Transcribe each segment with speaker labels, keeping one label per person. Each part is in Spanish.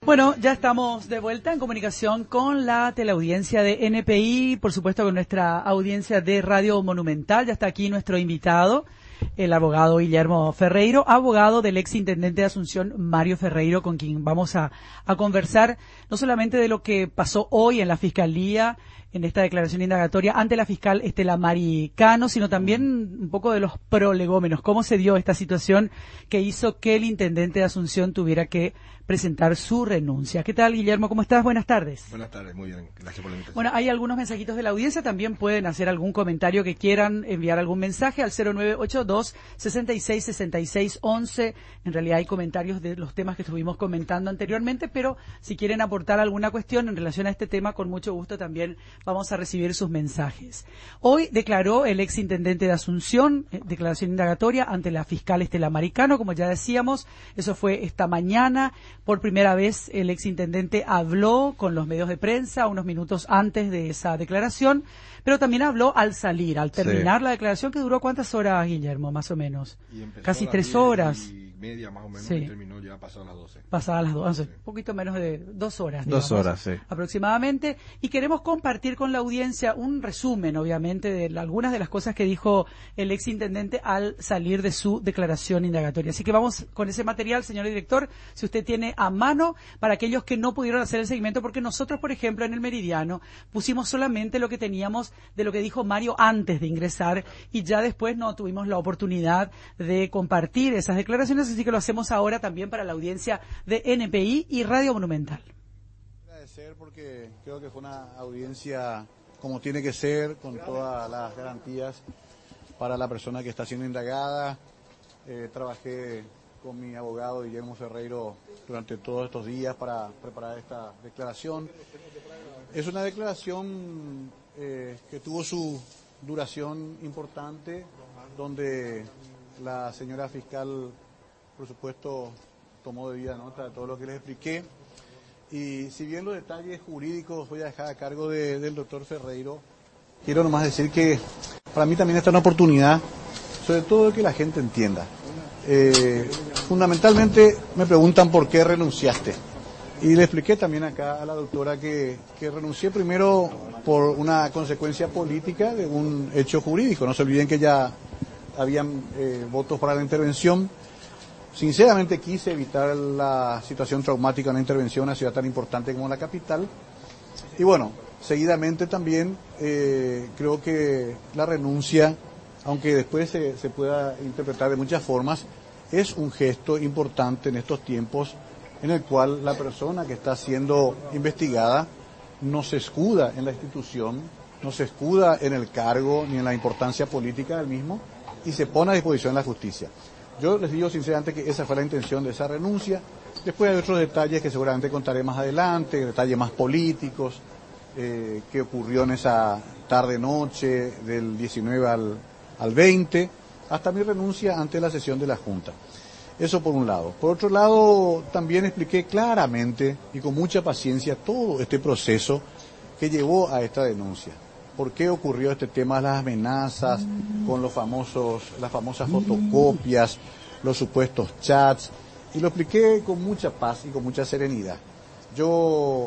Speaker 1: Bueno, ya estamos de vuelta en comunicación con la teleaudiencia de NPI, por supuesto con nuestra audiencia de Radio Monumental. Ya está aquí nuestro invitado, el abogado Guillermo Ferreiro, abogado del ex intendente de Asunción, Mario Ferreiro, con quien vamos a conversar no solamente de lo que pasó hoy en la Fiscalía, en esta declaración indagatoria ante la fiscal Estela Mari Cano, sino también un poco de los prolegómenos, cómo se dio esta situación que hizo que el intendente de Asunción tuviera que presentar su renuncia. ¿Qué tal, Guillermo? ¿Cómo estás? Buenas tardes.
Speaker 2: Buenas tardes, muy bien. Gracias por la invitación.
Speaker 1: Bueno, hay algunos mensajitos de la audiencia. También pueden hacer algún comentario que quieran, enviar algún mensaje al 0982-666611. En realidad hay comentarios de los temas que estuvimos comentando anteriormente, pero si quieren aportar alguna cuestión en relación a este tema, con mucho gusto también vamos a recibir sus mensajes. Hoy declaró el ex intendente de Asunción, declaración indagatoria ante la fiscal Estela Mari Cano, como ya decíamos. Eso fue esta mañana. Por primera vez el exintendente habló con los medios de prensa unos minutos antes de esa declaración, pero también habló al salir, al terminar la declaración, que duró ¿cuántas horas, Guillermo, más o menos? Casi 3 horas.
Speaker 2: Y media más o menos,
Speaker 1: sí.
Speaker 2: Y terminó ya pasadas las 12.
Speaker 1: Pasadas las 12, un poquito menos de 2 horas.
Speaker 3: 2 horas, sí.
Speaker 1: Aproximadamente. Y queremos compartir con la audiencia un resumen, obviamente, de algunas de las cosas que dijo el exintendente al salir de su declaración indagatoria. Así que vamos con ese material, señor director, si usted tiene a mano, para aquellos que no pudieron hacer el seguimiento, porque nosotros, por ejemplo, en el Meridiano, pusimos solamente lo que teníamos de lo que dijo Mario antes de ingresar, y ya después no tuvimos la oportunidad de compartir esas declaraciones, así que lo hacemos ahora también para la audiencia de NPI y Radio Monumental.
Speaker 4: Agradecer porque creo que fue una audiencia como tiene que ser, con todas las garantías para la persona que está siendo indagada. Trabajé con mi abogado Guillermo Ferreiro durante todos estos días para preparar esta declaración. Es una declaración que tuvo su duración importante, donde la señora fiscal, por supuesto, tomó debida nota de todo lo que les expliqué. Y si bien los detalles jurídicos voy a dejar a cargo del doctor Ferreiro, quiero nomás decir que para mí también esta es una oportunidad, sobre todo de que la gente entienda. Fundamentalmente me preguntan por qué renunciaste. Y le expliqué también acá a la doctora que renuncié primero por una consecuencia política de un hecho jurídico. No se olviden que ya habían votos para la intervención. Sinceramente quise evitar la situación traumática de una intervención en una ciudad tan importante como la capital. Y bueno, seguidamente también creo que la renuncia, aunque después se pueda interpretar de muchas formas, es un gesto importante en estos tiempos en el cual la persona que está siendo investigada no se escuda en la institución, no se escuda en el cargo ni en la importancia política del mismo y se pone a disposición de la justicia. Yo les digo sinceramente que esa fue la intención de esa renuncia. Después hay otros detalles que seguramente contaré más adelante, detalles más políticos, que ocurrió en esa tarde-noche del 19 al 20, hasta mi renuncia ante la sesión de la Junta. Eso por un lado. Por otro lado, también expliqué claramente y con mucha paciencia todo este proceso que llevó a esta denuncia. ¿Por qué ocurrió este tema de las amenazas con las famosas fotocopias, los supuestos chats? Y lo expliqué con mucha paz y con mucha serenidad. Yo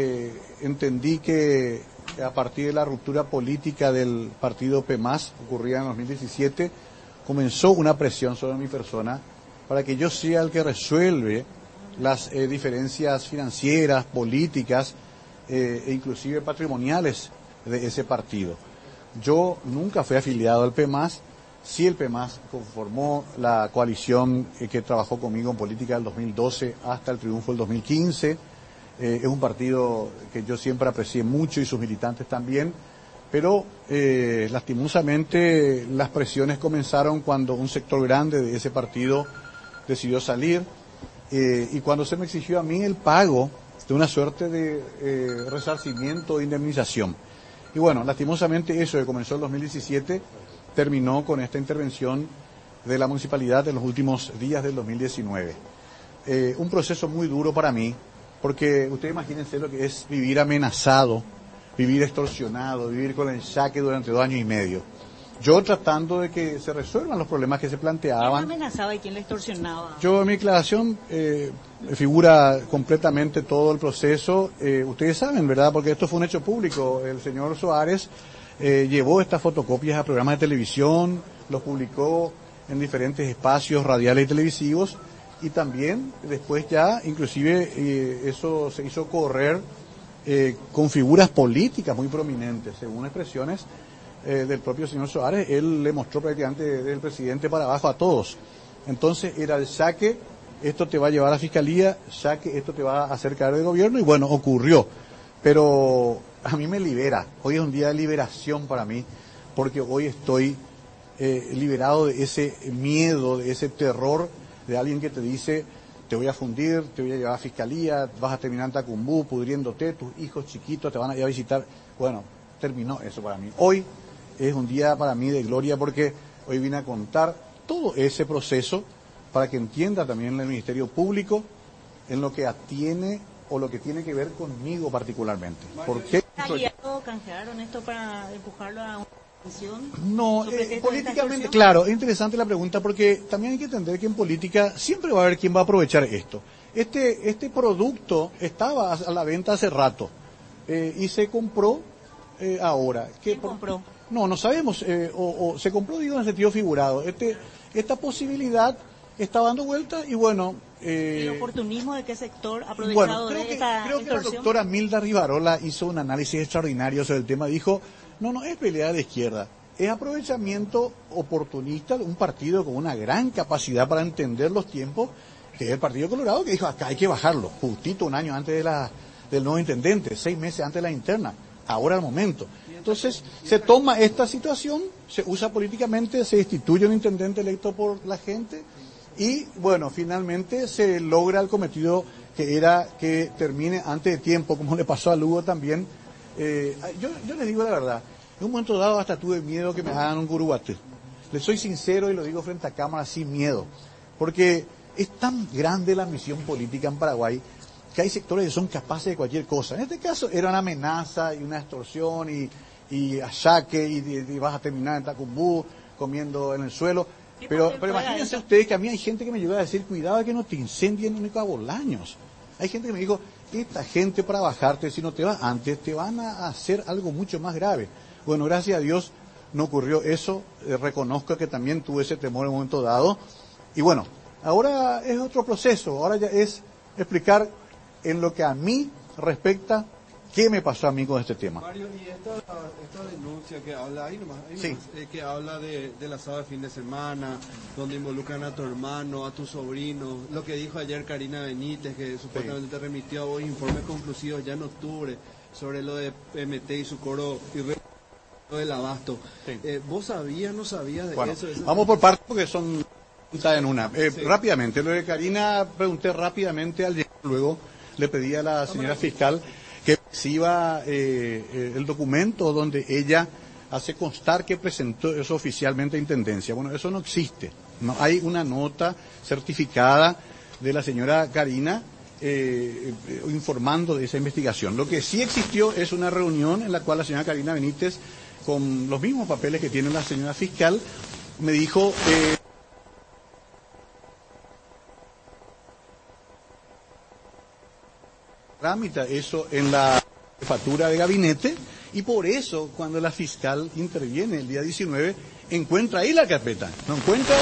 Speaker 4: entendí que a partir de la ruptura política del partido PMAS, ocurrida en 2017, comenzó una presión sobre mi persona para que yo sea el que resuelve las diferencias financieras, políticas e inclusive patrimoniales de ese partido. Yo nunca fui afiliado al PMAS, sí el PMAS conformó la coalición que trabajó conmigo en política del 2012 hasta el triunfo del 2015, es un partido que yo siempre aprecié mucho y sus militantes también, pero lastimosamente las presiones comenzaron cuando un sector grande de ese partido decidió salir y cuando se me exigió a mí el pago de una suerte de resarcimiento e indemnización. Y bueno, lastimosamente eso que comenzó en 2017 terminó con esta intervención de la municipalidad en los últimos días del 2019. Un proceso muy duro para mí, porque ustedes imagínense lo que es vivir amenazado, vivir extorsionado, vivir con el saque durante 2 años y medio. yo tratando de que se resuelvan los problemas que se planteaban.
Speaker 3: ¿Quién amenazaba y quién le extorsionaba?
Speaker 4: Yo en mi declaración figura completamente todo el proceso. Ustedes saben, ¿verdad? Porque esto fue un hecho público. El señor Soares llevó estas fotocopias a programas de televisión, los publicó en diferentes espacios radiales y televisivos, y también después ya, inclusive, eso se hizo correr con figuras políticas muy prominentes, según expresiones del propio señor Soares. Él le mostró prácticamente del presidente para abajo a todos. Entonces era el saque, esto te va a llevar a la fiscalía, saque, esto te va a hacer caer del gobierno, y bueno, ocurrió. Pero a mí me libera, hoy es un día de liberación para mí, porque hoy estoy liberado de ese miedo, de ese terror de alguien que te dice: te voy a fundir, te voy a llevar a fiscalía, vas a terminar en Tacumbú pudriéndote, tus hijos chiquitos te van a ir a visitar. Bueno, terminó eso para mí. Hoy es un día para mí de gloria, porque hoy vine a contar todo ese proceso para que entienda también el Ministerio Público en lo que atiene o lo que tiene que ver conmigo particularmente. ¿Por qué?
Speaker 3: ¿Canjearon esto para empujarlo a una decisión?
Speaker 4: No, políticamente, claro, es interesante la pregunta, porque también hay que entender que en política siempre va a haber quien va a aprovechar esto. Este producto estaba a la venta hace rato y se compró ahora.
Speaker 3: ¿Quién compró?
Speaker 4: No sabemos, o se compró, digo, en el sentido figurado. Esta posibilidad está dando vuelta y bueno...
Speaker 3: ¿El oportunismo de qué sector aprovechado de esta
Speaker 4: creo que la doctora Milda Rivarola hizo un análisis extraordinario sobre el tema. Dijo, no es pelea de izquierda, es aprovechamiento oportunista de un partido con una gran capacidad para entender los tiempos, que es el Partido Colorado, que dijo, acá hay que bajarlo, justito un año antes del nuevo intendente, 6 meses antes de la interna, ahora el momento. Entonces, se toma esta situación, se usa políticamente, se destituye un intendente electo por la gente, y bueno, finalmente se logra el cometido, que era que termine antes de tiempo, como le pasó a Lugo también. Yo les digo la verdad, en un momento dado hasta tuve miedo que me hagan un curuguate. Les soy sincero y lo digo frente a cámara sin miedo, porque es tan grande la misión política en Paraguay que hay sectores que son capaces de cualquier cosa. En este caso era una amenaza y una extorsión y achaque y vas a terminar en Tacumbú comiendo en el suelo. Pero imagínense ustedes que a mí hay gente que me llegó a decir, cuidado de que no te incendien único a Bolaños. Hay gente que me dijo, esta gente para bajarte, si no te vas antes, te van a hacer algo mucho más grave. Bueno, gracias a Dios no ocurrió eso. Reconozco que también tuve ese temor en un momento dado. Y bueno, ahora es otro proceso. Ahora ya es explicar en lo que a mí respecta qué me pasó a mí con este tema.
Speaker 2: Mario, y esta denuncia que habla,
Speaker 4: sí,
Speaker 2: que habla del asado de fin de semana, donde involucran a tu hermano, a tu sobrino, lo que dijo ayer Karina Benítez, que supuestamente te remitió a vos informes conclusivos ya en octubre sobre lo de PMT y su coro y lo del abasto. Sí. ¿Vos sabías, no sabías de eso?
Speaker 4: Vamos por partes porque son en una. Rápidamente, lo de Karina, pregunté rápidamente al llegar, luego le pedí a la señora fiscal que exhiba el documento donde ella hace constar que presentó eso oficialmente a Intendencia. Bueno, eso no existe. No hay una nota certificada de la señora Karina informando de esa investigación. Lo que sí existió es una reunión en la cual la señora Karina Benítez, con los mismos papeles que tiene la señora fiscal, me dijo... tramita eso en la jefatura de gabinete, y por eso cuando la fiscal interviene el día 19 encuentra ahí la carpeta, no encuentra.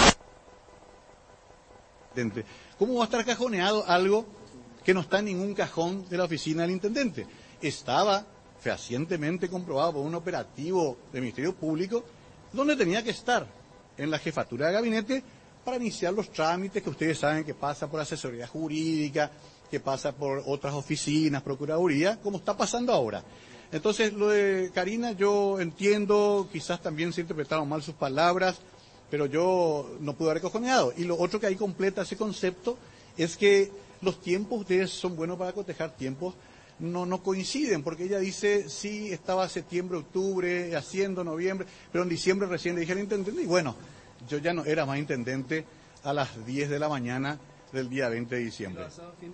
Speaker 4: ¿Cómo va a estar cajoneado algo que no está en ningún cajón de la oficina del intendente? Estaba fehacientemente comprobado por un operativo del Ministerio Público donde tenía que estar, en la jefatura de gabinete, para iniciar los trámites que ustedes saben que pasa por asesoría jurídica, que pasa por otras oficinas, procuraduría, como está pasando ahora. Entonces, lo de Karina, yo entiendo, quizás también se interpretaron mal sus palabras, pero yo no pude haber cojoneado. Y lo otro que ahí completa ese concepto es que los tiempos, ustedes son buenos para cotejar tiempos, no coinciden, porque ella dice, sí, estaba septiembre, octubre, haciendo noviembre, pero en diciembre recién le dije al intendente, y bueno, yo ya no era más intendente a las 10 de la mañana del día 20 de diciembre.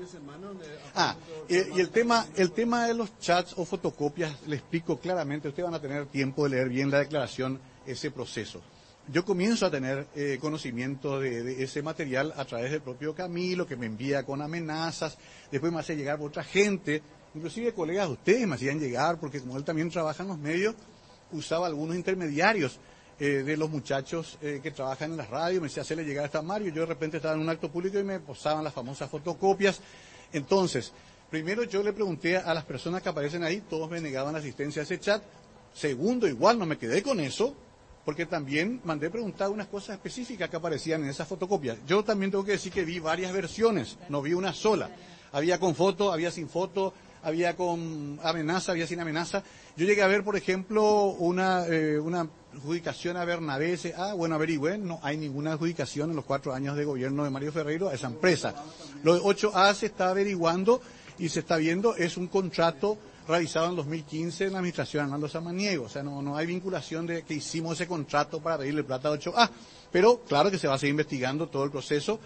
Speaker 4: Y el tema de los chats o fotocopias, le explico claramente, ustedes van a tener tiempo de leer bien la declaración ese proceso. Yo comienzo a tener conocimiento de ese material a través del propio Camilo, que me envía con amenazas, después me hace llegar por otra gente, inclusive colegas de ustedes me hacían llegar, porque como él también trabaja en los medios, usaba algunos intermediarios de los muchachos que trabajan en la radio, me decía hacerle llegar hasta Mario, yo de repente estaba en un acto público y me posaban las famosas fotocopias. Entonces, primero yo le pregunté a las personas que aparecen ahí, todos me negaban asistencia a ese chat. Segundo, igual no me quedé con eso, porque también mandé preguntar unas cosas específicas que aparecían en esas fotocopias. Yo también tengo que decir que vi varias versiones, no vi una sola. Había con foto, había sin foto, había con amenaza, había sin amenaza. Yo llegué a ver, por ejemplo, una adjudicación a Bernabé. Bueno, averigüé, no hay ninguna adjudicación en los 4 años de gobierno de Mario Ferreiro a esa empresa. Lo de 8A se está averiguando y se está viendo, es un contrato realizado en 2015 en la administración Hernando Samaniego. O sea, no hay vinculación de que hicimos ese contrato para pedirle plata a 8A. Pero claro que se va a seguir investigando todo el proceso.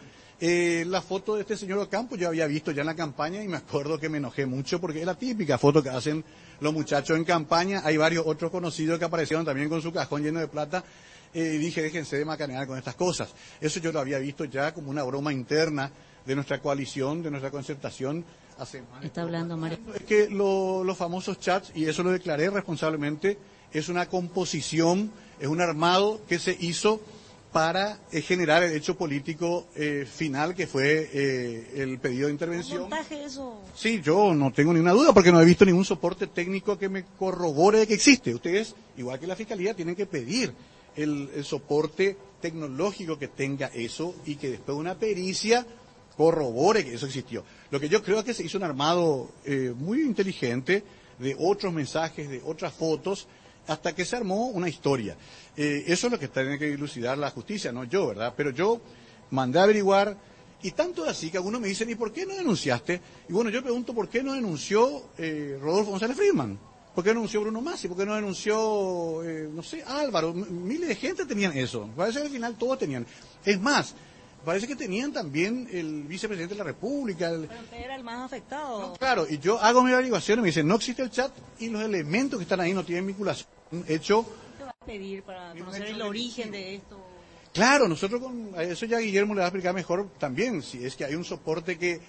Speaker 4: La foto de este señor Ocampo yo había visto ya en la campaña y me acuerdo que me enojé mucho porque es la típica foto que hacen los muchachos en campaña. Hay varios otros conocidos que aparecieron también con su cajón lleno de plata. Dije, déjense de macanear con estas cosas. Eso yo lo había visto ya como una broma interna de nuestra coalición, de nuestra concertación.
Speaker 3: Está hablando Mario.
Speaker 4: Es que los famosos chats, y eso lo declaré responsablemente, es una composición, es un armado que se hizo para generar el hecho político final que fue el pedido de intervención.
Speaker 3: ¿Un montaje eso?
Speaker 4: Sí, yo no tengo ninguna duda porque no he visto ningún soporte técnico que me corrobore de que existe. Ustedes, igual que la Fiscalía, tienen que pedir el soporte tecnológico que tenga eso y que después una pericia corrobore que eso existió. Lo que yo creo es que se hizo un armado muy inteligente de otros mensajes, de otras fotos, hasta que se armó una historia. Eso es lo que tiene que dilucidar la justicia, no yo, ¿verdad? Pero yo mandé a averiguar, y tanto así que algunos me dicen, ¿y por qué no denunciaste? Y bueno, yo pregunto, ¿por qué no denunció Rodolfo González Friedman? ¿Por qué no denunció Bruno Massi? ¿Por qué no denunció, no sé, Álvaro? Miles de gente tenían eso. Parece que al final todos tenían. Es más, parece que tenían también el vicepresidente de la República.
Speaker 3: Pero usted era el más afectado.
Speaker 4: No, claro, y yo hago mi averiguación y me dicen, no existe el chat y los elementos que están ahí no tienen vinculación. Hecho.
Speaker 3: ¿Qué va a pedir para conocer el origen de esto?
Speaker 4: Claro, nosotros con eso ya Guillermo le va a explicar mejor también, si es que hay un soporte que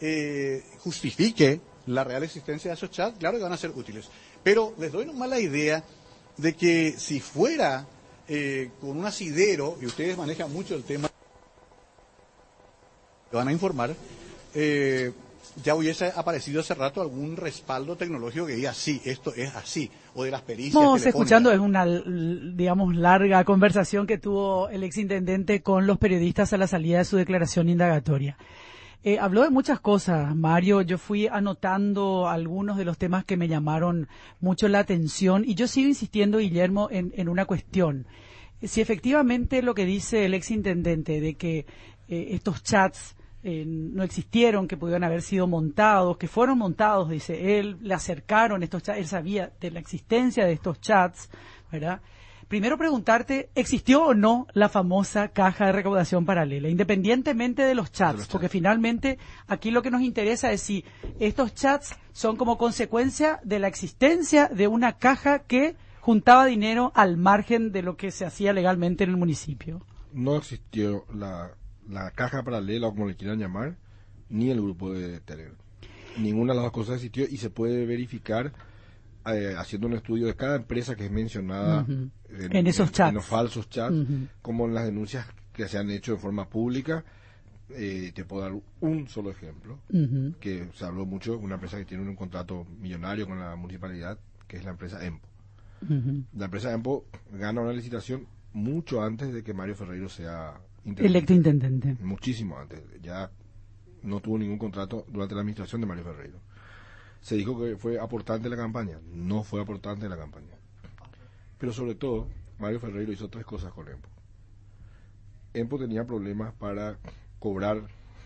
Speaker 4: justifique la real existencia de esos chats, claro que van a ser útiles. Pero les doy nomás la idea de que si fuera con un asidero, y ustedes manejan mucho el tema, van a informar, ya hubiese aparecido hace rato algún respaldo tecnológico que diga, sí, esto es así, o de las pericias
Speaker 1: Estamos
Speaker 4: telefónicas.
Speaker 1: escuchando, es una, digamos, larga conversación que tuvo el exintendente con los periodistas a la salida de su declaración indagatoria. Habló de muchas cosas, Mario. Yo fui anotando algunos de los temas que me llamaron mucho la atención y yo sigo insistiendo, Guillermo, en una cuestión. Si efectivamente lo que dice el exintendente de que estos chats no existieron, que pudieron haber sido montados, que fueron montados, dice él, le acercaron estos chats, él sabía de la existencia de estos chats, ¿verdad? Primero preguntarte, ¿existió o no la famosa caja de recaudación paralela, independientemente de los chats? Porque finalmente aquí lo que nos interesa es si estos chats son como consecuencia de la existencia de una caja que juntaba dinero al margen de lo que se hacía legalmente en el municipio.
Speaker 5: No existió la caja paralela, o como le quieran llamar, ni el grupo de Telegram. Ninguna de las dos cosas existió y se puede verificar haciendo un estudio de cada empresa que es mencionada
Speaker 1: en esos chats,
Speaker 5: en los falsos chats, como en las denuncias que se han hecho de forma pública. Te puedo dar un solo ejemplo, que se habló mucho, una empresa que tiene un contrato millonario con la municipalidad, que es la empresa EMPO. La empresa EMPO gana una licitación mucho antes de que Mario Ferreiro sea
Speaker 1: electo intendente.
Speaker 5: Muchísimo antes. Ya no tuvo ningún contrato durante la administración de Mario Ferreiro. Se dijo que fue aportante de la campaña. No fue aportante de la campaña. Pero sobre todo, Mario Ferreiro hizo 3 cosas con EMPO. EMPO tenía problemas para cobrar,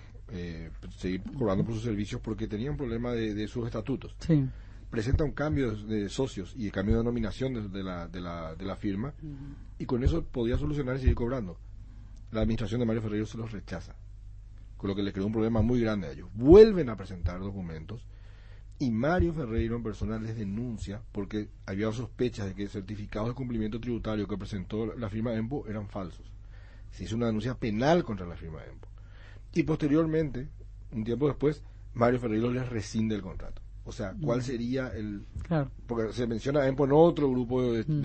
Speaker 5: seguir cobrando por sus servicios porque tenía un problema de sus estatutos.
Speaker 1: Sí.
Speaker 5: Presenta un cambio de socios y el cambio de denominación de la firma y con eso podía solucionar y seguir cobrando. La administración de Mario Ferreiro se los rechaza, con lo que le creó un problema muy grande a ellos. Vuelven a presentar documentos Y Mario Ferreiro en persona les denuncia porque había sospechas de que certificados de cumplimiento tributario que presentó la firma EMPO eran falsos. Se hizo una denuncia penal contra la firma EMPO. Y posteriormente, un tiempo después, Mario Ferreiro les rescinde el contrato. O sea, ¿cuál sería el...?
Speaker 1: Claro.
Speaker 5: Porque se menciona EMPO en otro grupo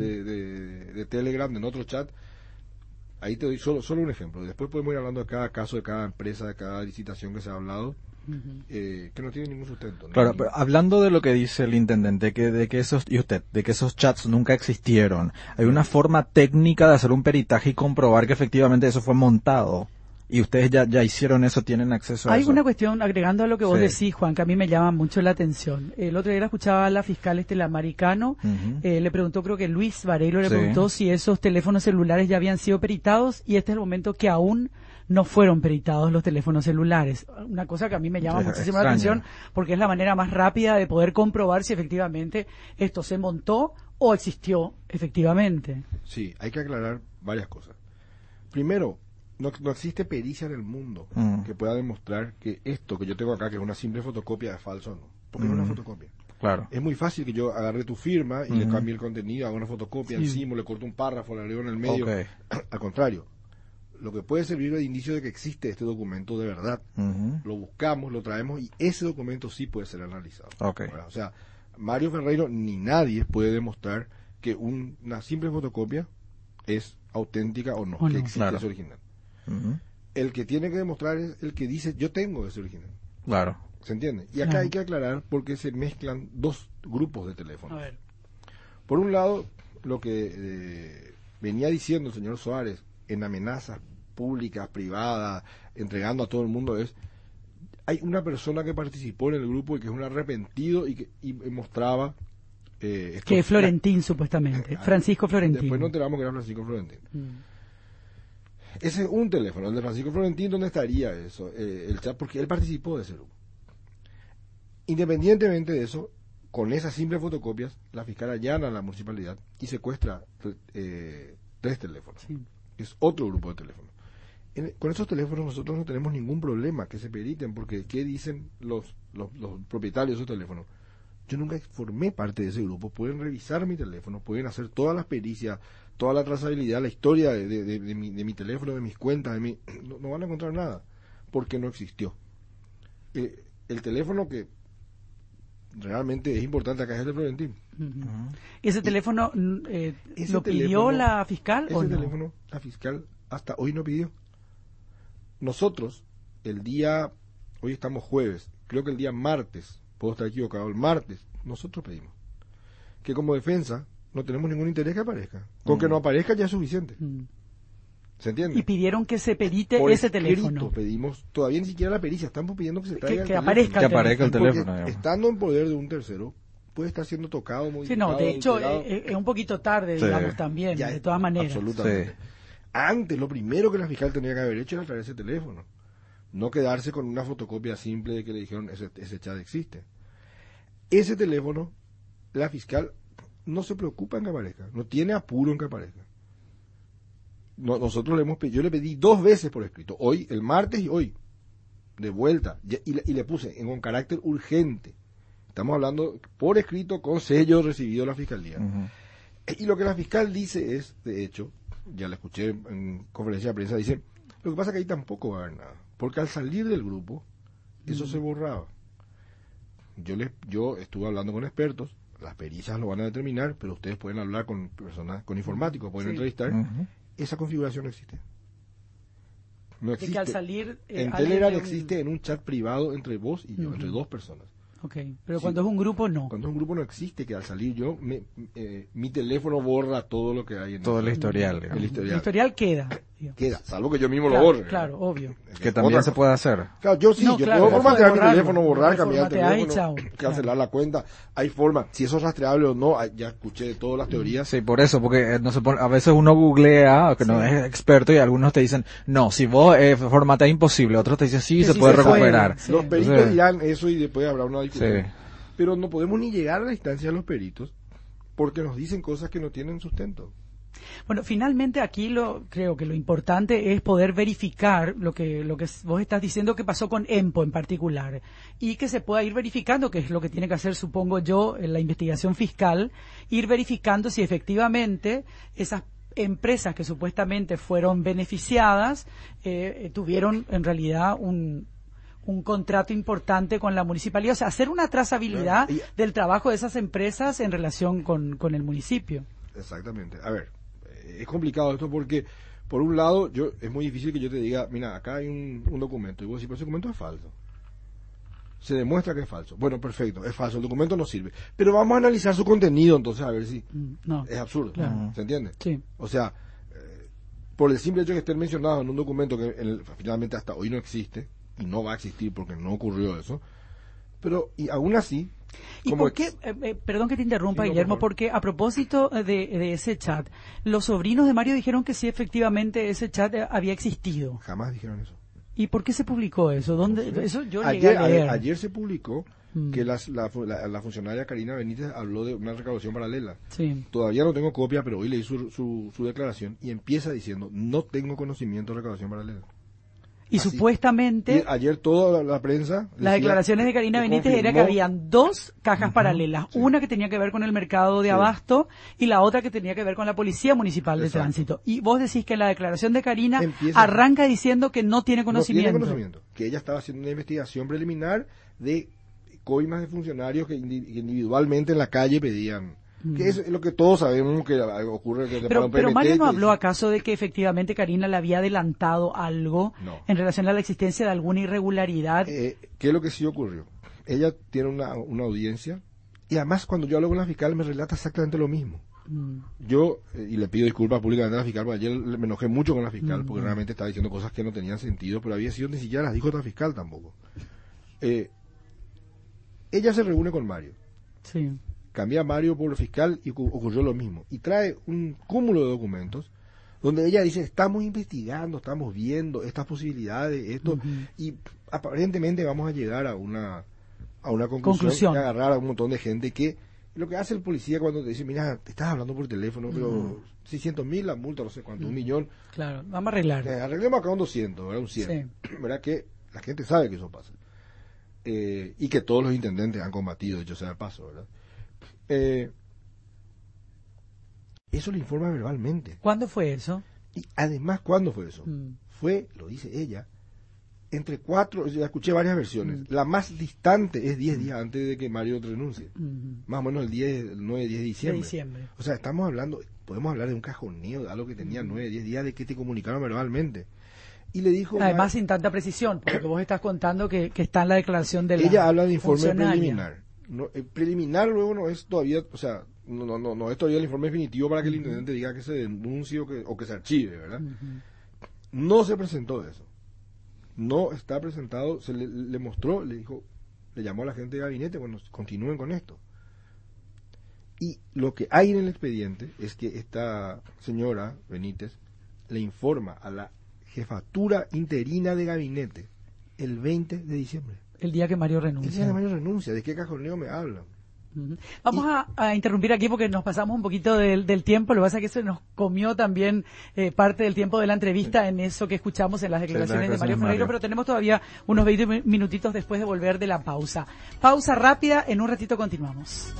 Speaker 5: de Telegram, en otro chat. Ahí te doy solo un ejemplo. Después podemos ir hablando de cada caso, de cada empresa, de cada licitación que se ha hablado. Que no tiene ningún sustento, ¿no?
Speaker 6: Claro, pero hablando de lo que dice el intendente, de que esos chats nunca existieron, hay una forma técnica de hacer un peritaje y comprobar que efectivamente eso fue montado. Y ustedes ya hicieron eso, tienen acceso a
Speaker 1: Hay
Speaker 6: eso.
Speaker 1: una cuestión, agregando a lo que vos
Speaker 6: Sí.
Speaker 1: decís, Juan, que a mí me llama mucho la atención. El otro día la escuchaba a la fiscal Maricano, le preguntó, creo que Luis Varelo le
Speaker 6: Sí.
Speaker 1: preguntó si esos teléfonos celulares ya habían sido peritados, y este es el momento que aún no fueron peritados los teléfonos celulares. Una cosa que a mí me llama
Speaker 6: Sí,
Speaker 1: muchísimo
Speaker 6: extraño.
Speaker 1: la atención, porque es la manera más rápida de poder comprobar si efectivamente esto se montó o existió efectivamente.
Speaker 5: Sí, hay que aclarar varias cosas. Primero, no existe pericia en el mundo que pueda demostrar que esto que yo tengo acá, que es una simple fotocopia, es falso o no. Porque no es una fotocopia.
Speaker 6: Claro.
Speaker 5: Es muy fácil que yo agarre tu firma y le cambie el contenido, haga una fotocopia encima, le corto un párrafo, le agrego en el medio.
Speaker 6: Ok.
Speaker 5: Al contrario, lo que puede servir de indicio de que existe este documento de verdad, lo buscamos, lo traemos y ese documento sí puede ser analizado.
Speaker 6: Ok.
Speaker 5: ¿Verdad? O sea, Mario Ferreiro ni nadie puede demostrar que una simple fotocopia es auténtica o no,
Speaker 1: O
Speaker 5: que
Speaker 1: no.
Speaker 5: existe
Speaker 6: Claro.
Speaker 5: ese original.
Speaker 6: Ujú.
Speaker 5: El que tiene que demostrar es el que dice yo tengo ese original.
Speaker 6: Claro.
Speaker 5: ¿Se entiende? Y acá
Speaker 1: Claro.
Speaker 5: hay que aclarar porque se mezclan dos grupos de teléfonos.
Speaker 1: A ver.
Speaker 5: Por un lado, lo que venía diciendo el señor Suárez en amenazas públicas, privadas, entregando a todo el mundo es, hay una persona que participó en el grupo y que es un arrepentido y mostraba...
Speaker 1: Que es Florentín, supuestamente. Francisco Florentín.
Speaker 5: Después nos enteramos que era Francisco Florentín.
Speaker 1: Mm.
Speaker 5: Ese es un teléfono, el de Francisco Florentín, ¿dónde estaría eso? El chat, porque él participó de ese grupo. Independientemente de eso, con esas simples fotocopias, la fiscal allana a la municipalidad y secuestra 3 teléfonos.
Speaker 1: Sí.
Speaker 5: Es otro grupo de teléfonos. Con esos teléfonos nosotros no tenemos ningún problema que se periten, porque ¿qué dicen los propietarios de esos teléfonos? Yo nunca formé parte de ese grupo, pueden revisar mi teléfono, pueden hacer todas las pericias, toda la trazabilidad, la historia de mi teléfono, de mis cuentas, no van a encontrar nada, porque no existió. El teléfono que realmente es importante acá es el de Florentín.
Speaker 1: ¿Ese teléfono
Speaker 5: Ese
Speaker 1: lo pidió
Speaker 5: teléfono-
Speaker 1: la fiscal o
Speaker 5: Ese
Speaker 1: no?
Speaker 5: teléfono la fiscal hasta hoy no pidió. Nosotros, hoy estamos jueves, creo que el día martes, puedo estar equivocado, el martes, nosotros pedimos que como defensa no tenemos ningún interés que aparezca. Con que no aparezca ya es suficiente.
Speaker 1: Mm.
Speaker 5: ¿Se entiende?
Speaker 1: Y pidieron que se perite
Speaker 5: Por
Speaker 1: ese
Speaker 5: escrito
Speaker 1: teléfono.
Speaker 5: pedimos, todavía ni siquiera la pericia, estamos pidiendo que se traiga
Speaker 1: Que
Speaker 5: el
Speaker 1: aparezca
Speaker 6: Que
Speaker 1: el
Speaker 6: aparezca el
Speaker 1: teléfono.
Speaker 6: teléfono.
Speaker 5: Porque
Speaker 6: digamos.
Speaker 5: estando en poder de un tercero, puede estar siendo tocado,
Speaker 1: Sí,
Speaker 5: modificado,
Speaker 1: no, de hecho
Speaker 5: adulterado.
Speaker 1: es un poquito tarde,
Speaker 6: Sí.
Speaker 1: digamos, también,
Speaker 5: Ya,
Speaker 1: de todas maneras.
Speaker 5: Absolutamente.
Speaker 6: Sí.
Speaker 5: Antes, lo primero que la fiscal tenía que haber hecho era traer ese teléfono. No quedarse con una fotocopia simple de que le dijeron ese chat existe. Ese teléfono, la fiscal no se preocupa en que aparezca, no tiene apuro en que aparezca. Nosotros yo le pedí 2 veces por escrito, hoy, el martes y hoy, de vuelta, y le puse con carácter urgente. Estamos hablando por escrito con sello recibido de la fiscalía. Y lo que la fiscal dice es, de hecho, ya la escuché en conferencia de prensa, dice, lo que pasa es que ahí tampoco va a haber nada, porque al salir del grupo, eso se borraba. Yo estuve hablando con expertos, las pericias lo van a determinar, pero ustedes pueden hablar con personas, con informáticos, pueden
Speaker 1: Sí.
Speaker 5: entrevistar, esa configuración no existe. No
Speaker 1: De
Speaker 5: existe.
Speaker 1: que al salir...
Speaker 5: En
Speaker 1: alguien
Speaker 5: Telegram
Speaker 1: de un-
Speaker 5: existe en un chat privado entre vos y yo, entre 2 personas.
Speaker 1: Ok, pero
Speaker 5: Sí.
Speaker 1: cuando es un grupo, no.
Speaker 5: Cuando es un grupo no existe que al salir yo, mi teléfono borra todo lo que hay en
Speaker 6: Todo el historial,
Speaker 5: el
Speaker 6: digamos.
Speaker 1: El
Speaker 5: historial.
Speaker 1: historial queda. digamos.
Speaker 5: Queda, salvo que yo mismo
Speaker 1: Claro,
Speaker 5: lo borre.
Speaker 1: claro, obvio.
Speaker 6: Que también se puede hacer.
Speaker 5: Claro, yo sí,
Speaker 1: No,
Speaker 5: yo
Speaker 1: claro,
Speaker 5: puedo
Speaker 1: eso
Speaker 5: formatear
Speaker 1: de
Speaker 5: mi
Speaker 1: borrarlo,
Speaker 5: teléfono, borrar,
Speaker 1: lo
Speaker 5: cambiar el
Speaker 1: formateás y
Speaker 5: teléfono,
Speaker 1: chao,
Speaker 5: cancelar
Speaker 1: claro.
Speaker 5: la cuenta. Hay forma, si eso es rastreable o no, ya escuché de todas las teorías.
Speaker 6: Sí, por eso, porque no se pone, a veces uno googlea, que no es experto, y algunos te dicen, no, si vos formateas imposible, otros te dicen, sí,
Speaker 1: Que
Speaker 6: se
Speaker 1: sí
Speaker 6: puede
Speaker 1: se puede,
Speaker 6: recuperar.
Speaker 1: sí.
Speaker 5: Los peritos
Speaker 6: Entonces,
Speaker 5: dirán eso y después habrá una discusión.
Speaker 6: Sí.
Speaker 5: Pero no podemos ni llegar a la instancia de los peritos porque nos dicen cosas que no tienen sustento.
Speaker 1: Bueno, finalmente aquí creo que lo importante es poder verificar lo que vos estás diciendo que pasó con EMPO en particular y que se pueda ir verificando, que es lo que tiene que hacer, supongo yo, en la investigación fiscal, ir verificando si efectivamente esas empresas que supuestamente fueron beneficiadas tuvieron en realidad un contrato importante con la municipalidad, o sea, hacer una trazabilidad del trabajo de esas empresas en relación con el municipio.
Speaker 5: Exactamente. A ver, es complicado esto porque, por un lado, es muy difícil que yo te diga, mira, acá hay un documento, y vos decís, pero ese documento es falso. Se demuestra que es falso. Bueno, perfecto, es falso, el documento no sirve. Pero vamos a analizar su contenido, entonces, a ver si
Speaker 1: No.
Speaker 5: es absurdo.
Speaker 1: Claro.
Speaker 5: ¿Se entiende?
Speaker 1: Sí.
Speaker 5: O sea, por el simple hecho de que estén mencionados en un documento que finalmente hasta hoy no existe, y no va a existir porque no ocurrió eso, pero y aún así...
Speaker 1: ¿Y por qué? Perdón que te interrumpa,
Speaker 5: Sí, no,
Speaker 1: Guillermo,
Speaker 5: por favor.
Speaker 1: porque a propósito de ese chat, los sobrinos de Mario dijeron que sí, efectivamente, ese chat había existido.
Speaker 5: Jamás dijeron eso.
Speaker 1: ¿Y por qué se publicó eso? ¿Dónde? Eso yo llegué a leer.
Speaker 5: Ayer se publicó que la funcionaria Karina Benítez habló de una recaudación paralela.
Speaker 1: Sí.
Speaker 5: Todavía no tengo copia, pero hoy leí su declaración y empieza diciendo, no tengo conocimiento de recaudación paralela.
Speaker 1: Y
Speaker 5: Así.
Speaker 1: supuestamente
Speaker 5: Y ayer toda la prensa...
Speaker 1: las
Speaker 5: decía
Speaker 1: declaraciones de Karina Benítez era que habían dos cajas paralelas,
Speaker 5: sí.
Speaker 1: una que tenía que ver con el mercado de
Speaker 5: Sí.
Speaker 1: abasto y la otra que tenía que ver con la Policía Municipal de
Speaker 5: Exacto.
Speaker 1: Tránsito. Y vos decís que la declaración de Karina
Speaker 5: Empieza-
Speaker 1: arranca diciendo que no tiene
Speaker 5: No
Speaker 1: conocimiento.
Speaker 5: tiene conocimiento. Que ella estaba haciendo una investigación preliminar de coimas de funcionarios que individualmente en la calle pedían. Que es lo que todos sabemos que ocurre. Que para un
Speaker 1: Pero
Speaker 5: PMT,
Speaker 1: Mario no
Speaker 5: que
Speaker 1: habló
Speaker 5: dice-
Speaker 1: acaso de que efectivamente Karina le había adelantado algo
Speaker 5: No.
Speaker 1: en relación a la existencia de alguna irregularidad.
Speaker 5: ¿Qué es lo que sí ocurrió? Ella tiene una audiencia y además cuando yo hablo con la fiscal me relata exactamente lo mismo. Yo, y le pido disculpas públicamente a la fiscal, porque ayer me enojé mucho con la fiscal porque realmente estaba diciendo cosas que no tenían sentido, pero había sido ni siquiera las dijo otra fiscal tampoco. Ella se reúne con Mario.
Speaker 1: Sí.
Speaker 5: Cambia a Mario por fiscal y ocurrió lo mismo. Y trae un cúmulo de documentos donde ella dice, estamos investigando, estamos viendo estas posibilidades, esto, y aparentemente vamos a llegar a una conclusión. Y agarrar a un montón de gente que lo que hace el policía cuando te dice, mira, te estás hablando por teléfono, pero 600.000 la multa, no sé cuánto, 1.000.000.
Speaker 1: Claro, vamos a arreglar.
Speaker 5: Arreglemos acá un 200, ¿verdad? Un 100.
Speaker 1: Sí.
Speaker 5: ¿Verdad? Que la gente sabe que eso pasa. Y que todos los intendentes han combatido, de hecho sea de paso, ¿verdad? Eso lo informa verbalmente.
Speaker 1: ¿Cuándo fue eso?
Speaker 5: Y además, ¿cuándo fue eso? Fue, lo dice ella, entre 4, ya escuché varias versiones. La más distante es 10 días antes de que Mario renuncie. Más o menos el 9, 10 de diciembre. O sea, estamos hablando, podemos hablar de un cajoneo, de algo que tenía 9, 10 días de que te comunicaron verbalmente. Y le dijo...
Speaker 1: Además, sin tanta precisión, porque vos estás contando que está en la declaración de la
Speaker 5: ella habla de informe
Speaker 1: funcionaria.
Speaker 5: preliminar. No, el preliminar luego no es todavía, o sea, no es todavía el informe definitivo para que el intendente diga que se denuncie o que se archive, ¿verdad? No se presentó eso. No está presentado, se le mostró, le dijo, le llamó a la gente de gabinete, bueno, continúen con esto. Y lo que hay en el expediente es que esta señora Benítez le informa a la jefatura interina de gabinete el 20 de diciembre.
Speaker 1: El día que Mario renuncia.
Speaker 5: El día que Mario renuncia, ¿de qué cajoneo me hablan?
Speaker 1: Vamos a interrumpir aquí porque nos pasamos un poquito del tiempo. Lo que pasa es que se nos comió también parte del tiempo de la entrevista en eso que escuchamos en las declaraciones de Mario Ferreiro, pero tenemos todavía unos 20 minutitos después de volver de la pausa. Pausa rápida, en un ratito continuamos.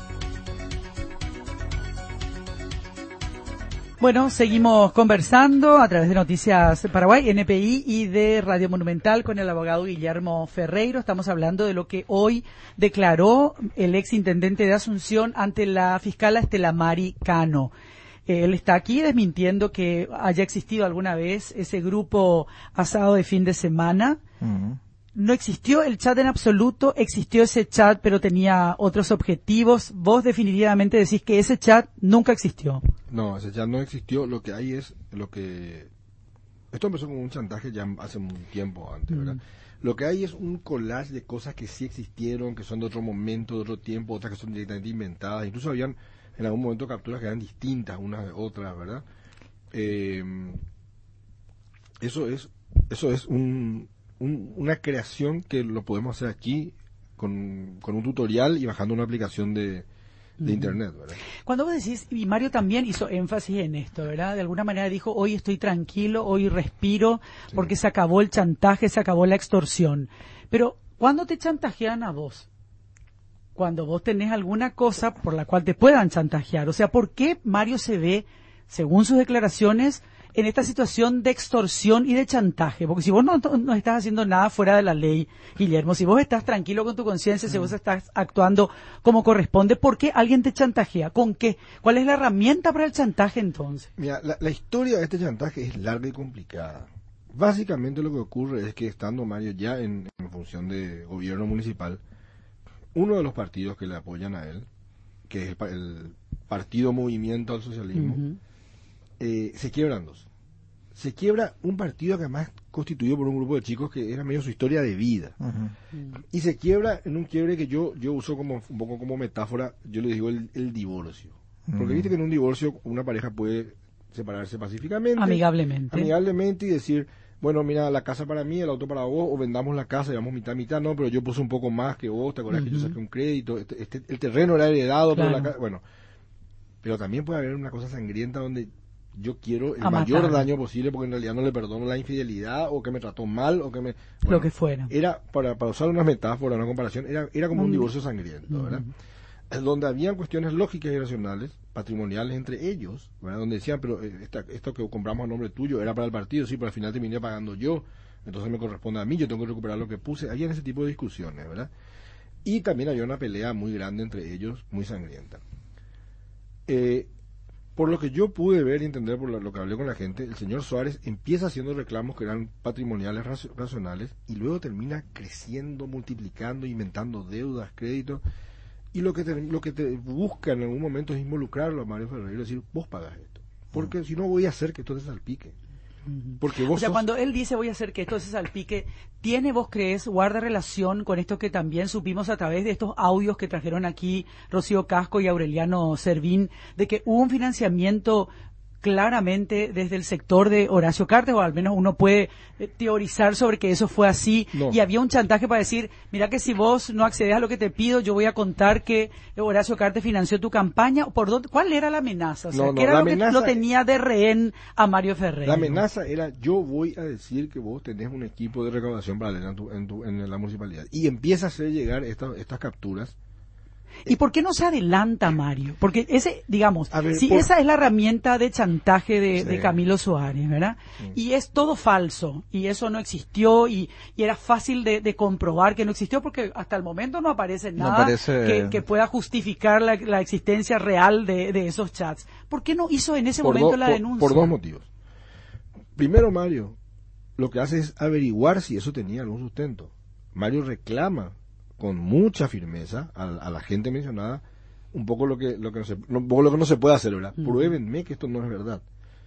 Speaker 1: Bueno, seguimos conversando a través de Noticias Paraguay, NPI y de Radio Monumental con el abogado Guillermo Ferreiro. Estamos hablando de lo que hoy declaró el ex intendente de Asunción ante la fiscal Estela Mari Cano. Él está aquí desmintiendo que haya existido alguna vez ese grupo asado de fin de semana. No existió el chat en absoluto, existió ese chat pero tenía otros objetivos. Vos definitivamente decís que ese chat nunca existió.
Speaker 5: No, ese chat no existió. Lo que hay es esto empezó como un chantaje ya hace un tiempo antes, ¿verdad? Lo que hay es un collage de cosas que sí existieron, que son de otro momento, de otro tiempo, otras que son directamente inventadas. Incluso habían en algún momento capturas que eran distintas unas de otras, ¿verdad? Eso es una creación que lo podemos hacer aquí con un tutorial y bajando una aplicación de de Internet, ¿verdad?
Speaker 1: Cuando vos decís, y Mario también hizo énfasis en esto, ¿verdad? De alguna manera dijo, hoy estoy tranquilo, hoy respiro,
Speaker 5: Sí.
Speaker 1: porque se acabó el chantaje, se acabó la extorsión. Pero, ¿cuándo te chantajean a vos? Cuando vos tenés alguna cosa por la cual te puedan chantajear. O sea, ¿por qué Mario se ve, según sus declaraciones, en esta situación de extorsión y de chantaje? Porque si vos no estás haciendo nada fuera de la ley, Guillermo, si vos estás tranquilo con tu conciencia, si vos estás actuando como corresponde, ¿por qué alguien te chantajea? ¿Con qué? ¿Cuál es la herramienta para el chantaje entonces?
Speaker 5: Mira, la historia de este chantaje es larga y complicada. Básicamente lo que ocurre es que estando Mario ya en función de gobierno municipal, uno de los partidos que le apoyan a él, que es el Partido Movimiento al Socialismo,
Speaker 1: Ujú.
Speaker 5: Se quiebran dos. Se quiebra un partido que además constituido por un grupo de chicos que era medio su historia de vida. Y se quiebra en un quiebre que yo uso como un poco como metáfora, yo le digo el divorcio. Porque viste que en un divorcio una pareja puede separarse pacíficamente. Amigablemente y decir, bueno, mira, la casa para mí, el auto para vos, o vendamos la casa y vamos mitad a mitad, no, pero yo puse un poco más que vos, ¿te acordás que yo saqué un crédito? El terreno era heredado,
Speaker 1: Claro.
Speaker 5: pero la casa, bueno. Pero también puede haber una cosa sangrienta donde yo quiero el
Speaker 1: A
Speaker 5: mayor
Speaker 1: matar.
Speaker 5: daño posible porque en realidad no le perdono la infidelidad o que me trató mal o que me...
Speaker 1: Lo que fuera.
Speaker 5: Era, para usar una metáfora, una comparación, era como un divorcio sangriento, ¿verdad? Donde habían cuestiones lógicas y racionales, patrimoniales entre ellos, ¿verdad? Donde decían, pero esto que compramos a nombre tuyo era para el partido, sí, pero al final terminé pagando yo, entonces me corresponde a mí, yo tengo que recuperar lo que puse. Había ese tipo de discusiones, ¿verdad? Y también había una pelea muy grande entre ellos, muy sangrienta. Por lo que yo pude ver y entender por lo que hablé con la gente, el señor Suárez empieza haciendo reclamos que eran patrimoniales racionales y luego termina creciendo, multiplicando, inventando deudas, créditos, y lo que te busca en algún momento es involucrarlo a Mario Ferreiro y decir, vos pagas esto, porque si no voy a hacer que esto te salpique. Porque vos
Speaker 1: O sea,
Speaker 5: sos-
Speaker 1: cuando él dice voy a hacer que esto se salpique, ¿tiene, vos crees, guarda relación con esto que también supimos a través de estos audios que trajeron aquí Rocío Casco y Aureliano Servín, de que hubo un financiamiento claramente desde el sector de Horacio Cartes, o al menos uno puede teorizar sobre que eso fue así,
Speaker 5: No.
Speaker 1: y había un chantaje para decir, mira que si vos no accedes a lo que te pido, yo voy a contar que Horacio Cartes financió tu campaña? ¿Por dónde? ¿Cuál era la amenaza? O sea,
Speaker 5: No,
Speaker 1: ¿qué era
Speaker 5: la
Speaker 1: lo que
Speaker 5: amenaza-
Speaker 1: lo tenía de rehén a Mario Ferreiro?
Speaker 5: La amenaza era, yo voy a decir que vos tenés un equipo de recaudación paralela en la municipalidad. Y empieza a hacer llegar estas capturas.
Speaker 1: ¿Y por qué no se adelanta, Mario? Porque ese, digamos,
Speaker 5: A ver,
Speaker 1: si
Speaker 5: por-
Speaker 1: esa es la herramienta de chantaje de
Speaker 5: Sí.
Speaker 1: Camilo Suárez, ¿verdad? Y es todo falso, y eso no existió, y era fácil de comprobar que no existió, porque hasta el momento no aparece
Speaker 6: No
Speaker 1: nada
Speaker 6: aparece-
Speaker 1: que pueda justificar la existencia real de esos chats. ¿Por qué no hizo en ese momento la denuncia?
Speaker 5: Por dos motivos. Primero, Mario, lo que hace es averiguar si eso tenía algún sustento. Mario reclama con mucha firmeza a la gente mencionada un poco lo que no se puede hacer, ¿verdad? Pruébenme que esto no es verdad.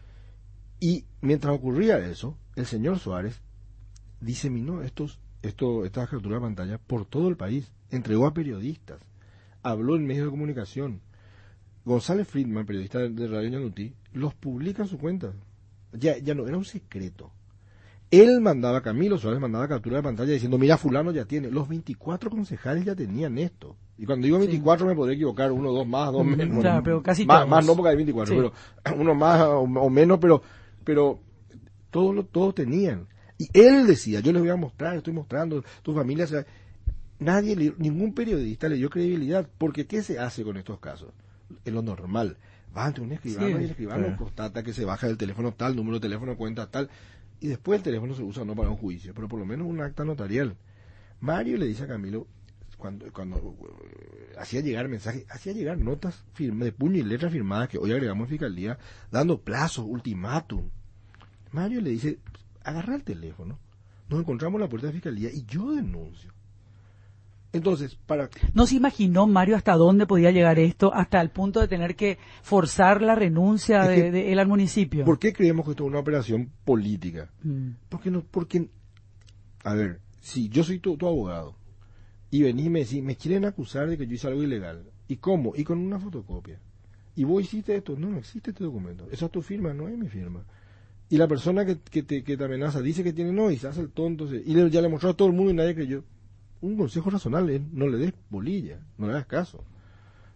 Speaker 5: Y mientras ocurría eso, el señor Suárez diseminó estas capturas de pantalla por todo el país, entregó a periodistas, habló en medios de comunicación. González Friedman, periodista de Radio Ñanutí, los publica en su cuenta. Ya no era un secreto. Él mandaba, Camilo Suárez mandaba captura de pantalla diciendo, mira, fulano ya tiene. Los 24 concejales ya tenían esto. Y cuando digo 24 me podría equivocar, uno, dos más, dos menos.
Speaker 1: Claro, pero casi
Speaker 5: más,
Speaker 1: todos.
Speaker 5: más no porque hay 24,
Speaker 1: Sí.
Speaker 5: pero uno más o menos, pero todos tenían. Y él decía, yo les voy a mostrar, estoy mostrando, tu familia se... Ningún periodista le dio credibilidad, porque ¿qué se hace con estos casos? Es lo normal. Va ante un escribano
Speaker 1: Sí,
Speaker 5: y el escribano
Speaker 6: claro.
Speaker 5: constata que se baja del teléfono tal, número de teléfono, cuenta tal, y después el teléfono se usa no para un juicio, pero por lo menos un acta notarial. Mario le dice a Camilo, cuando hacía llegar mensajes, hacía llegar notas de puño y letra firmadas que hoy agregamos en fiscalía, dando plazos, ultimátum. Mario le dice, agarra el teléfono, nos encontramos en la puerta de fiscalía y yo denuncio. Entonces,
Speaker 1: ¿No se imaginó, Mario, hasta dónde podía llegar esto, hasta el punto de tener que forzar la renuncia de él al municipio?
Speaker 5: ¿por qué creemos que esto es una operación política?
Speaker 1: Mm.
Speaker 5: Porque, a ver, si yo soy tu abogado y venís y me decís, me quieren acusar de que yo hice algo ilegal. ¿Y cómo? Y con una fotocopia. ¿Y vos hiciste esto? No existe este documento. Esa es tu firma, no es mi firma. Y la persona que te amenaza dice que tiene no y se hace el tonto. Ya le mostró a todo el mundo y nadie creyó. Un consejo razonable, no le des bolilla, no le hagas caso.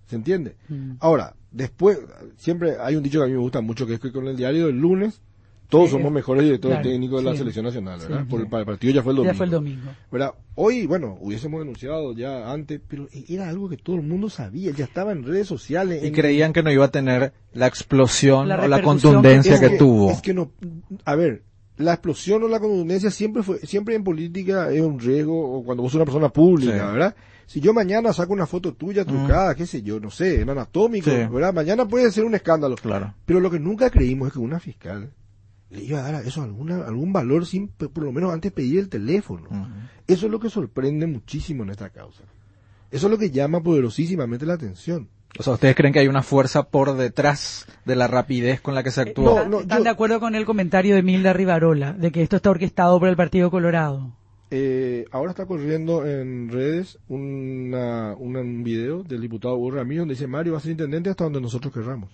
Speaker 5: ¿Se entiende? Ahora, después, siempre hay un dicho que a mí me gusta mucho, que es que con el diario del lunes, todos somos mejores directores técnicos de la selección nacional, ¿verdad? Para el partido ya fue el domingo.
Speaker 1: Ya fue el domingo.
Speaker 5: ¿Verdad? Hoy, bueno, hubiésemos denunciado ya antes, pero era algo que todo el mundo sabía, ya estaba en redes sociales.
Speaker 6: Y creían que no iba a tener la explosión o la
Speaker 1: repercusión
Speaker 6: contundencia que tuvo.
Speaker 5: Es que no, a ver, la explosión o la contundencia siempre en política es un riesgo, o cuando vos sos una persona pública, ¿verdad? Si yo mañana saco una foto tuya trucada, qué sé yo, no sé, en anatómico, ¿verdad? Mañana puede ser un escándalo. Claro. Pero lo que nunca creímos es que una fiscal le iba a dar a eso algún valor sin, por lo menos antes pedir el teléfono. Eso es lo que sorprende muchísimo en esta causa. Eso es lo que llama poderosísimamente la atención.
Speaker 6: O sea, ¿ustedes creen que hay una fuerza por detrás de la rapidez con la que se actuó?
Speaker 1: ¿Están de acuerdo con el comentario de Milda Rivarola, de que esto está orquestado por el Partido Colorado?
Speaker 5: Ahora está corriendo en redes un video del diputado Hugo Ramírez donde dice: Mario va a ser intendente hasta donde nosotros querramos.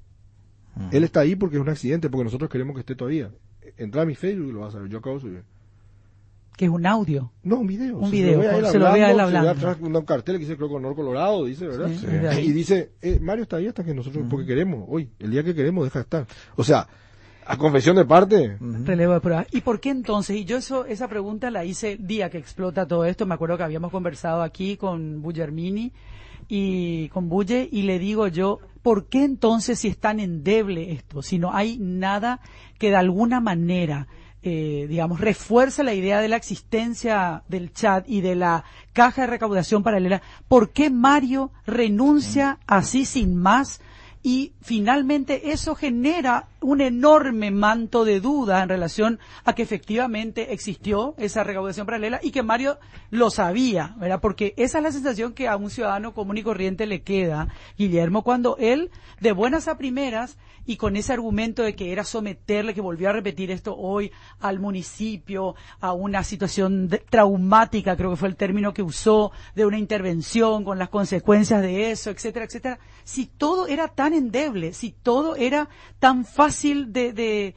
Speaker 5: Él está ahí porque es un accidente, porque nosotros queremos que esté todavía. Entra a mi Facebook y lo vas a ver, yo acabo de subir.
Speaker 1: ¿Que es un audio?
Speaker 5: No, un video.
Speaker 1: Un video, se lo ve a él hablando.
Speaker 5: Atrás un cartel que dice, creo que Honor Colorado, dice, ¿verdad?
Speaker 1: Sí.
Speaker 5: Y dice, Mario está ahí hasta que nosotros, porque queremos, hoy, el día que queremos, deja de estar. O sea, a confesión de parte.
Speaker 1: Relevo de pruebas. ¿Y por qué entonces? Y yo esa pregunta la hice el día que explota todo esto. Me acuerdo que habíamos conversado aquí con Bullermini y con Bulle, y le digo yo, ¿por qué entonces, si es tan endeble esto, si no hay nada que de alguna manera, digamos, refuerce la idea de la existencia del chat y de la caja de recaudación paralela, ¿por qué Mario renuncia así sin más? Y finalmente eso genera un enorme manto de duda en relación a que efectivamente existió esa recaudación paralela y que Mario lo sabía, ¿verdad? Porque esa es la sensación que a un ciudadano común y corriente le queda, Guillermo, cuando él, de buenas a primeras, y con ese argumento de que era someterle, que volvió a repetir esto hoy, al municipio, a una situación traumática, creo que fue el término que usó, de una intervención con las consecuencias de eso, etcétera, etcétera. Si todo era tan endeble, si todo era tan fácil de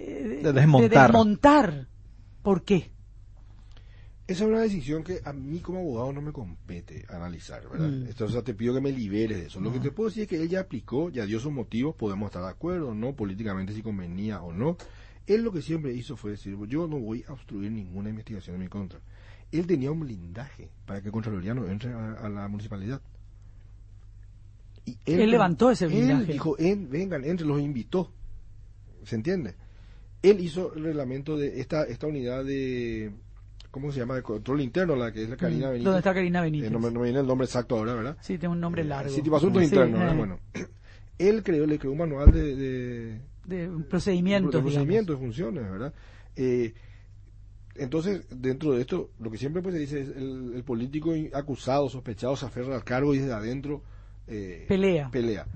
Speaker 1: desmontar, ¿por qué?
Speaker 5: Esa es una decisión que a mí como abogado no me compete analizar, ¿verdad? O sea, te pido que me liberes de eso. Lo que te puedo decir es que él ya aplicó, ya dio sus motivos, podemos estar de acuerdo o no, políticamente si convenía o no. Él lo que siempre hizo fue decir, yo no voy a obstruir ninguna investigación en mi contra. Él tenía un blindaje para que Contraloría no entre a la municipalidad. Y
Speaker 1: él levantó ese blindaje.
Speaker 5: Él dijo, vengan, entre, los invitó. ¿Se entiende? Él hizo el reglamento de esta unidad de... ¿Cómo se llama? De control interno, la que es la Karina Benítez.
Speaker 1: ¿Dónde está Karina Benítez?
Speaker 5: No me viene el nombre exacto ahora, ¿verdad?
Speaker 1: Sí, tiene un nombre largo.
Speaker 5: Sí, tipo asuntos internos, ¿verdad? Bueno, él le creó un manual de
Speaker 1: procedimientos,
Speaker 5: de funciones, ¿verdad? Entonces, dentro de esto, lo que siempre pues se dice es el político acusado, sospechado, se aferra al cargo y desde adentro pelea.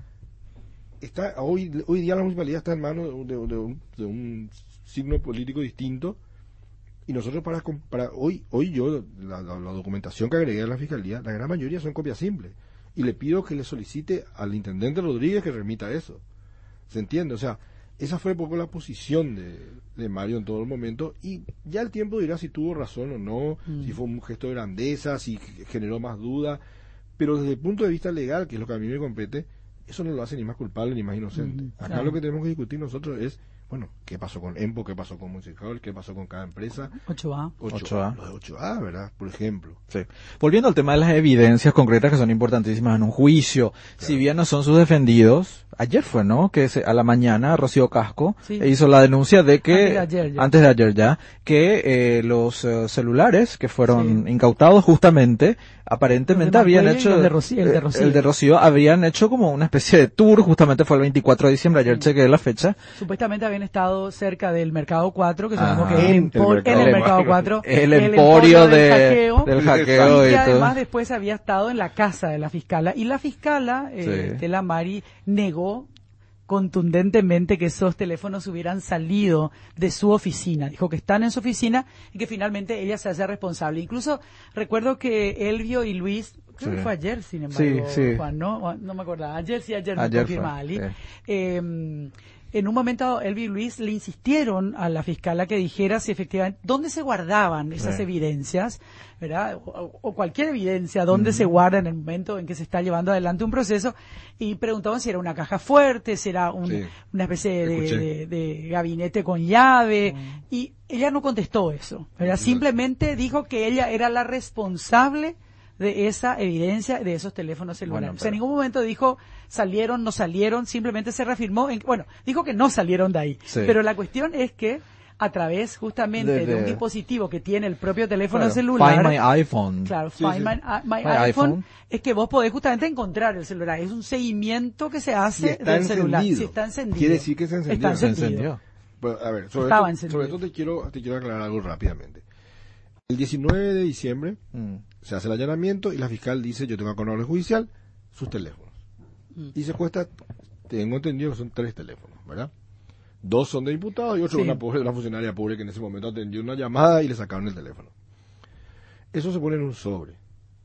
Speaker 5: Hoy día la municipalidad está en manos de un signo político distinto. Y nosotros para hoy yo, la documentación que agregué a la Fiscalía, la gran mayoría son copias simples. Y le pido que le solicite al intendente Rodríguez que remita eso. ¿Se entiende? O sea, esa fue un poco la posición de Mario en todo el momento. Y ya el tiempo dirá si tuvo razón o no, si fue un gesto de grandeza, si generó más duda. Pero desde el punto de vista legal, que es lo que a mí me compete, eso no lo hace ni más culpable ni más inocente. Acá lo que tenemos que discutir nosotros es, bueno, ¿qué pasó con EMPO? ¿Qué pasó con Municipal? ¿Qué pasó con cada empresa?
Speaker 1: 8A.
Speaker 5: Lo de 8A, ¿verdad? Por ejemplo.
Speaker 6: Sí. Volviendo al tema de las evidencias concretas que son importantísimas en un juicio, claro. Si bien no son sus defendidos, ayer fue, ¿no? Que a la mañana Rocío Casco hizo la denuncia de que, antes de ayer ya, que los celulares que fueron incautados justamente, aparentemente habían hecho, el de Rocío habían hecho como una especie de tour, justamente fue el 24 de diciembre, ayer chequeé la fecha.
Speaker 1: Supuestamente habían estado cerca del Mercado 4, que sabemos que es en el Mercado 4,
Speaker 6: el emporio del
Speaker 1: y
Speaker 6: hackeo
Speaker 1: que además después había estado en la casa de la fiscala, y la fiscala, Estela Mari, negó contundentemente que esos teléfonos hubieran salido de su oficina. Dijo que están en su oficina y que finalmente ella se hace responsable. Incluso recuerdo que Elvio y Luis, creo que fue ayer, sin embargo, Juan, no me acordaba. Ayer me confirma Ali. en un momento Elvi y Luis le insistieron a la fiscala que dijera si efectivamente dónde se guardaban esas evidencias, ¿verdad? O cualquier evidencia, dónde se guarda en el momento en que se está llevando adelante un proceso, y preguntaban si era una caja fuerte, si era una especie de gabinete con llave, y ella no contestó eso, ¿verdad? Simplemente dijo que ella era la responsable de esa evidencia de esos teléfonos celulares.
Speaker 6: Bueno,
Speaker 1: O sea, en ningún momento dijo salieron, no salieron, simplemente se reafirmó, dijo que no salieron de ahí.
Speaker 6: Sí.
Speaker 1: Pero la cuestión es que a través justamente de un dispositivo que tiene el propio teléfono
Speaker 6: Claro,
Speaker 1: celular.
Speaker 6: Find My iPhone.
Speaker 1: Claro,
Speaker 2: Sí,
Speaker 1: Find
Speaker 2: sí.
Speaker 1: My iPhone, es que vos podés justamente encontrar el celular. Es un seguimiento que se
Speaker 5: Si
Speaker 1: hace
Speaker 5: está
Speaker 1: del celular.
Speaker 5: encendido.
Speaker 1: Si está encendido.
Speaker 5: Quiere decir que se encendió.
Speaker 1: Está
Speaker 6: Se
Speaker 1: encendido.
Speaker 6: encendió.
Speaker 5: Bueno, a ver, sobre
Speaker 1: Estaba
Speaker 5: esto
Speaker 1: encendido.
Speaker 5: te quiero aclarar algo rápidamente. El 19 de diciembre se hace el allanamiento y la fiscal dice, yo tengo con orden judicial sus teléfonos. Y se cuesta, tengo entendido que son 3 teléfonos, ¿verdad? 2 son de imputados y otro
Speaker 1: Sí.
Speaker 5: una funcionaria pobre que en ese momento atendió una llamada y le sacaron el teléfono. Eso se pone en un sobre.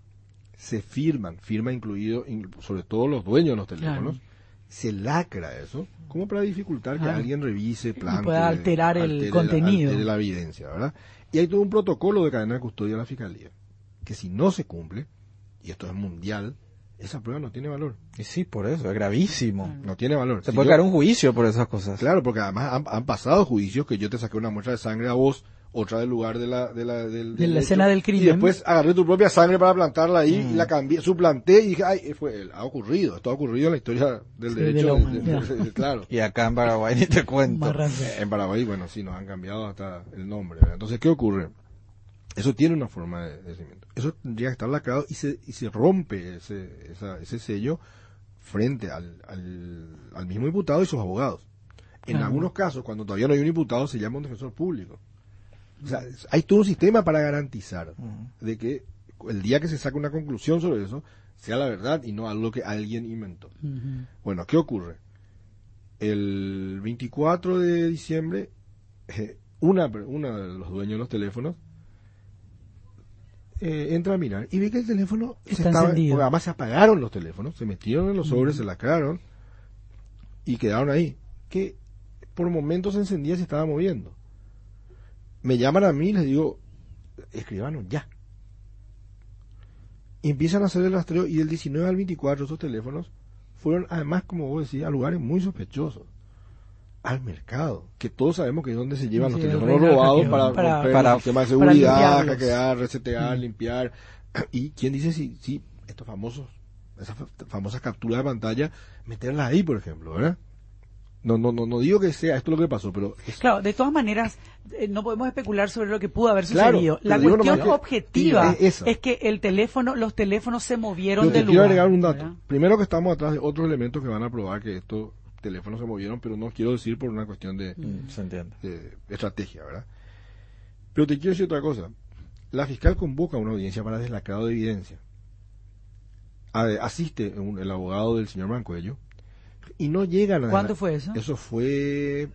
Speaker 5: Se firma incluido, sobre todo los dueños de los teléfonos.
Speaker 1: Claro.
Speaker 5: Se lacra eso, como para dificultar que
Speaker 1: Claro.
Speaker 5: alguien revise, plante,
Speaker 1: pueda alterar el contenido.
Speaker 5: altere la evidencia, ¿verdad? Y hay todo un protocolo de cadena de custodia de la Fiscalía, que si no se cumple, y esto es mundial, esa prueba no tiene valor.
Speaker 6: Y sí, por eso, es gravísimo.
Speaker 5: No tiene valor.
Speaker 6: Se
Speaker 5: Si
Speaker 6: puede
Speaker 5: yo-
Speaker 6: caer un juicio por esas cosas.
Speaker 5: Claro, porque además han pasado juicios que yo te saqué una muestra de sangre a vos, otra del lugar de la
Speaker 1: la escena del crimen.
Speaker 5: y después agarré tu propia sangre para plantarla ahí y la cambié, suplanté y dije, ay, fue él. Ha ocurrido, esto ha ocurrido en la historia del
Speaker 1: Sí,
Speaker 5: derecho.
Speaker 1: de la humanidad.
Speaker 5: Claro.
Speaker 6: Y acá en Paraguay ni te cuento.
Speaker 1: Marranzo.
Speaker 5: En Paraguay, bueno, sí, nos han cambiado hasta el nombre, ¿verdad? Entonces, ¿qué ocurre? Eso tiene una forma de seguimiento. Eso tendría que estar lacrado y se rompe ese sello frente al mismo imputado y sus abogados. En
Speaker 1: Claro.
Speaker 5: algunos casos, cuando todavía no hay un imputado, se llama un defensor público. O sea, hay todo un sistema para garantizar de que el día que se saque una conclusión sobre eso, sea la verdad y no algo que alguien inventó.
Speaker 1: Ujú.
Speaker 5: Bueno, ¿qué ocurre? El 24 de diciembre, una de los dueños de los teléfonos entra a mirar y ve que el teléfono
Speaker 1: Está encendido.
Speaker 5: porque además se apagaron los teléfonos, se metieron en los sobres, se lacraron y quedaron ahí. Que por momentos se encendía y se estaba moviendo. Me llaman a mí y les digo, escribanos ya. Y empiezan a hacer el rastreo y del 19 al 24 esos teléfonos fueron además, como vos decís, a lugares muy sospechosos. Al mercado, que todos sabemos que es donde se llevan
Speaker 1: Sí,
Speaker 5: los
Speaker 1: el
Speaker 5: teléfonos
Speaker 1: reino
Speaker 5: robados
Speaker 1: hackeo,
Speaker 5: para
Speaker 1: para-
Speaker 5: romper
Speaker 6: para-
Speaker 5: el sistema de
Speaker 1: para
Speaker 5: seguridad,
Speaker 1: limpiarlos.
Speaker 5: hackear, resetear, limpiar. Y quién dice si estos esas famosas capturas de pantalla, meterlas ahí, por ejemplo, ¿verdad? No digo que sea esto lo que pasó, pero
Speaker 1: Claro, de todas maneras, no podemos especular sobre lo que pudo haber
Speaker 5: Claro,
Speaker 1: sucedido.
Speaker 5: pero
Speaker 1: La
Speaker 5: digo
Speaker 1: cuestión
Speaker 5: nomás que-
Speaker 1: objetiva
Speaker 5: es esa.
Speaker 1: es que los teléfonos se movieron
Speaker 5: yo te
Speaker 1: del
Speaker 5: quiero
Speaker 1: lugar.
Speaker 5: agregar un dato.
Speaker 1: ¿verdad?
Speaker 5: Primero que estamos atrás de otros elementos que van a probar que estos teléfonos se movieron, pero no quiero decir por una cuestión de
Speaker 6: Se entiende.
Speaker 5: estrategia, ¿verdad? Pero te quiero decir otra cosa. La fiscal convoca una audiencia para deslacrado de evidencia. Asiste el abogado del señor Mancuello y no llegan a...
Speaker 1: ¿Cuándo fue eso?
Speaker 5: Eso fue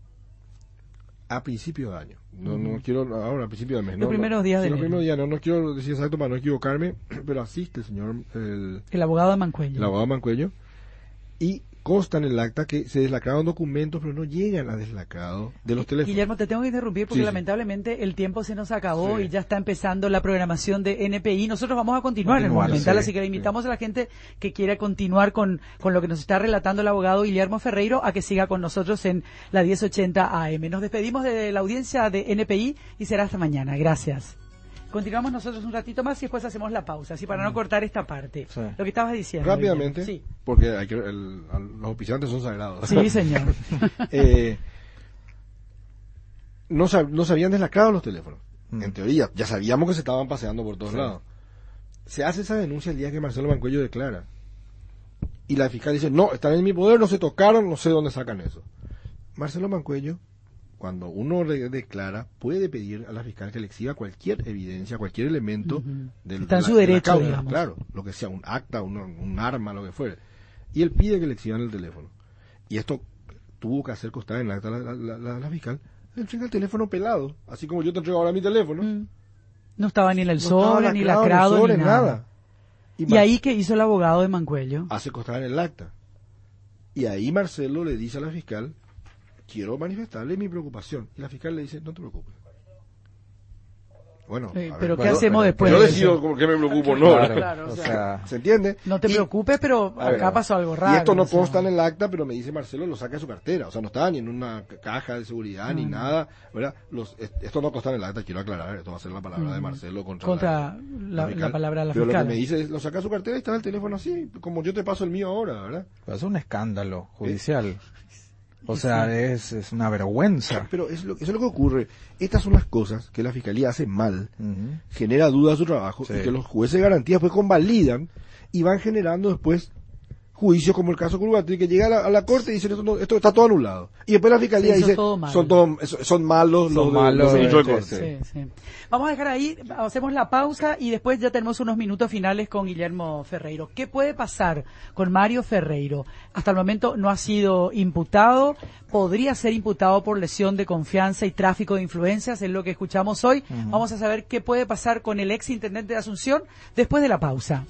Speaker 5: a principio de año. No quiero ahora a principio de mes.
Speaker 1: Los primeros días de
Speaker 5: sí, los
Speaker 1: enero.
Speaker 5: primeros días, no quiero decir exacto para no equivocarme, pero asiste el señor
Speaker 1: El abogado de Mancuello.
Speaker 5: el abogado Mancuello y consta en el acta que se deslacraron documentos, pero no llegan a deslacrado de los teléfonos.
Speaker 1: Guillermo, te tengo que interrumpir porque
Speaker 5: Sí, sí.
Speaker 1: lamentablemente el tiempo se nos acabó
Speaker 5: Sí.
Speaker 1: y ya está empezando la programación de NPI. Nosotros vamos a continuar en el
Speaker 6: Continuar,
Speaker 1: Monumental,
Speaker 5: sí,
Speaker 1: así que le invitamos a la gente que quiera continuar con lo que nos está relatando el abogado Guillermo Ferreiro a que siga con nosotros en la 1080 AM. Nos despedimos de la audiencia de NPI y será hasta mañana. Gracias. Continuamos nosotros un ratito más y después hacemos la pausa, así para no cortar esta parte.
Speaker 6: Sí.
Speaker 1: Lo que estabas diciendo.
Speaker 5: Rápidamente,
Speaker 1: Guillermo.
Speaker 5: porque los auspiciantes son sagrados.
Speaker 1: Sí, sí, señor.
Speaker 5: No se habían deslacrado los teléfonos. En teoría, ya sabíamos que se estaban paseando por todos lados. Se hace esa denuncia el día que Marcelo Mancuello declara. Y la fiscal dice, no, están en mi poder, no se tocaron, no sé dónde sacan eso. Marcelo Mancuello, cuando uno le declara, puede pedir a la fiscal que le exhiba cualquier evidencia, cualquier elemento
Speaker 1: Está en su derecho,
Speaker 5: causa,
Speaker 1: digamos.
Speaker 5: claro, lo que sea, un acta, un arma, lo que fuere. Y él pide que le exhiban el teléfono. Y esto tuvo que hacer constar en el acta la fiscal. Le entrega el teléfono pelado, así como yo te entrego ahora mi teléfono.
Speaker 1: No estaba ni en el
Speaker 5: No estaba
Speaker 1: sobre, ni
Speaker 5: lacrado,
Speaker 1: lacrado,
Speaker 5: sobre,
Speaker 1: ni nada. ¿Y ahí qué hizo el abogado de Mancuello?
Speaker 5: hace constar en el acta. Y ahí Marcelo le dice a la fiscal quiero manifestarle mi preocupación. Y la fiscal le dice, no te preocupes. Bueno,
Speaker 1: pero ¿qué hacemos después?
Speaker 5: Yo decido con qué me preocupo, no.
Speaker 1: Claro, o sea,
Speaker 5: ¿se entiende?
Speaker 1: No te preocupes, pero acá pasó algo raro.
Speaker 5: Y esto no
Speaker 1: o sea.
Speaker 5: consta en el acta, pero me dice Marcelo, lo saca de su cartera. O sea, no estaba ni en una caja de seguridad ni nada, ¿verdad? Esto no consta en el acta, quiero aclarar. Esto va a ser la palabra de Marcelo contra la palabra de la fiscal. Pero lo que me dice es, lo saca de su cartera y está el teléfono así, como yo te paso el mío ahora, ¿verdad?
Speaker 6: Es un escándalo judicial. O sea, es una vergüenza.
Speaker 5: Pero eso es lo que ocurre. Estas son las cosas que la Fiscalía hace mal, genera dudas de su trabajo, y que los jueces de garantía después convalidan y van generando después juicios como el caso Curvatí, que llega a la corte y dicen esto está todo anulado. Y después la Fiscalía dice son malos los ministros de corte.
Speaker 1: Sí. Vamos a dejar ahí, hacemos la pausa y después ya tenemos unos minutos finales con Guillermo Ferreiro. ¿Qué puede pasar con Mario Ferreiro? Hasta el momento no ha sido imputado, podría ser imputado por lesión de confianza y tráfico de influencias, es lo que escuchamos hoy. Vamos a saber qué puede pasar con el ex intendente de Asunción después de la pausa.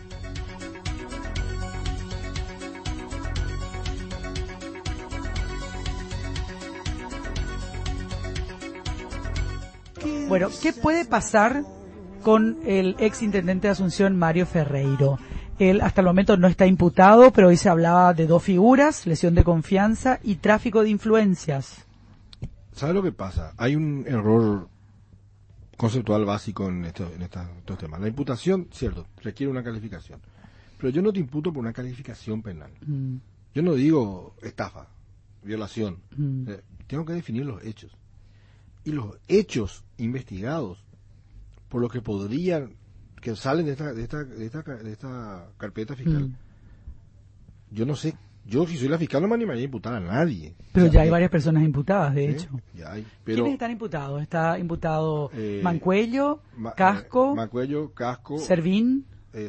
Speaker 1: Bueno, ¿qué puede pasar con el ex intendente de Asunción, Mario Ferreiro? Él hasta el momento no está imputado, pero hoy se hablaba de dos figuras, lesión de confianza y tráfico de influencias.
Speaker 5: ¿Sabe lo que pasa? Hay un error conceptual básico en estos temas. La imputación, cierto, requiere una calificación. Pero yo no te imputo por una calificación penal. Yo no digo estafa, violación. Tengo que definir los hechos. Y los hechos investigados por lo que podrían, que salen de esta carpeta fiscal, yo no sé, yo si soy la fiscal no me animaría a imputar a nadie.
Speaker 1: Pero ya hay varias personas imputadas, de hecho.
Speaker 5: Ya hay, pero,
Speaker 1: ¿quiénes están imputados? Está imputado Mancuello, Casco, Servín,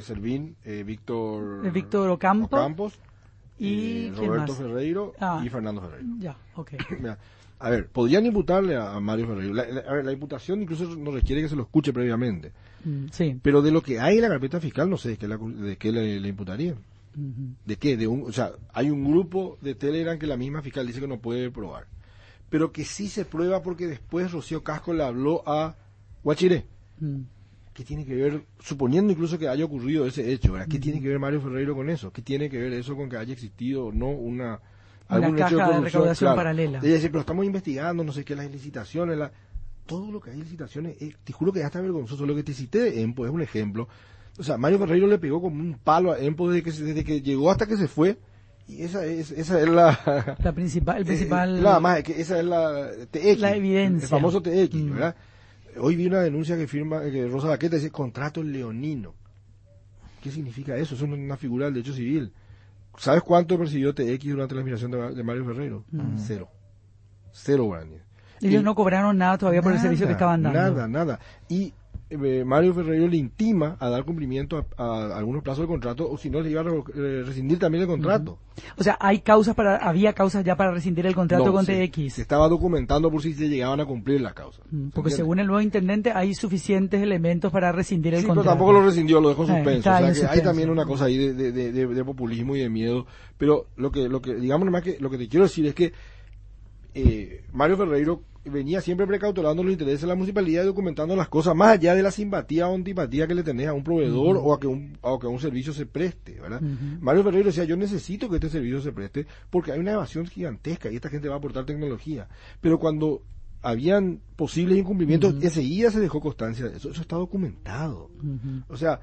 Speaker 1: Víctor Ocampos y
Speaker 5: Roberto Ferreiro y Fernando Ferreiro.
Speaker 1: Ya, ok.
Speaker 5: Mira, a ver, podrían imputarle a Mario Ferreiro. La imputación incluso no requiere que se lo escuche previamente.
Speaker 1: Sí.
Speaker 5: Pero de lo que hay en la carpeta fiscal no sé de qué le imputarían. ¿De qué? O sea, hay un grupo de Telegram que la misma fiscal dice que no puede probar. Pero que sí se prueba porque después Rocío Casco le habló a Guachiré. ¿Qué tiene que ver, suponiendo incluso que haya ocurrido ese hecho, ¿verdad? ¿Qué tiene que ver Mario Ferreiro con eso? ¿Qué tiene que ver eso con que haya existido o no una
Speaker 1: caja de recaudación paralela?
Speaker 5: Ella dice, pero estamos investigando, no sé qué, las licitaciones, todo lo que hay en licitaciones, te juro que ya está vergonzoso. Lo que te cité de EMPO es un ejemplo. O sea, Mario Ferreiro le pegó como un palo a EMPO desde que llegó hasta que se fue, y esa es
Speaker 1: el principal
Speaker 5: nada más, que esa es la TX,
Speaker 1: la evidencia,
Speaker 5: el famoso TX, ¿verdad? Hoy vi una denuncia que Rosa Baqueta dice contrato leonino. ¿Qué significa eso? Eso no es una figura del derecho civil. ¿Sabes cuánto percibió TX durante la administración de Mario Ferreiro? Cero guaraníes.
Speaker 1: Ellos no cobraron nada todavía por el servicio que estaban dando.
Speaker 5: Nada. Y Mario Ferreiro le intima a dar cumplimiento a algunos plazos del contrato, o si no le iba a rescindir también el contrato.
Speaker 1: O sea, había causas ya para rescindir el contrato con TX.
Speaker 5: Se estaba documentando por si se llegaban a cumplir las causas.
Speaker 1: Porque según el nuevo intendente hay suficientes elementos para rescindir el contrato.
Speaker 5: Pero tampoco lo rescindió, lo dejó suspenso. O sea que
Speaker 1: suspenso.
Speaker 5: hay también una cosa ahí de populismo y de miedo. Pero lo que digamos nomás que lo que te quiero decir es que Mario Ferreiro venía siempre precautelando los intereses de la municipalidad y documentando las cosas más allá de la simpatía o antipatía que le tenés a un proveedor o a que un servicio se preste, ¿verdad? Mario Ferreiro decía, yo necesito que este servicio se preste porque hay una evasión gigantesca y esta gente va a aportar tecnología. Pero cuando habían posibles incumplimientos, enseguida se dejó constancia de eso. Eso está documentado. O sea,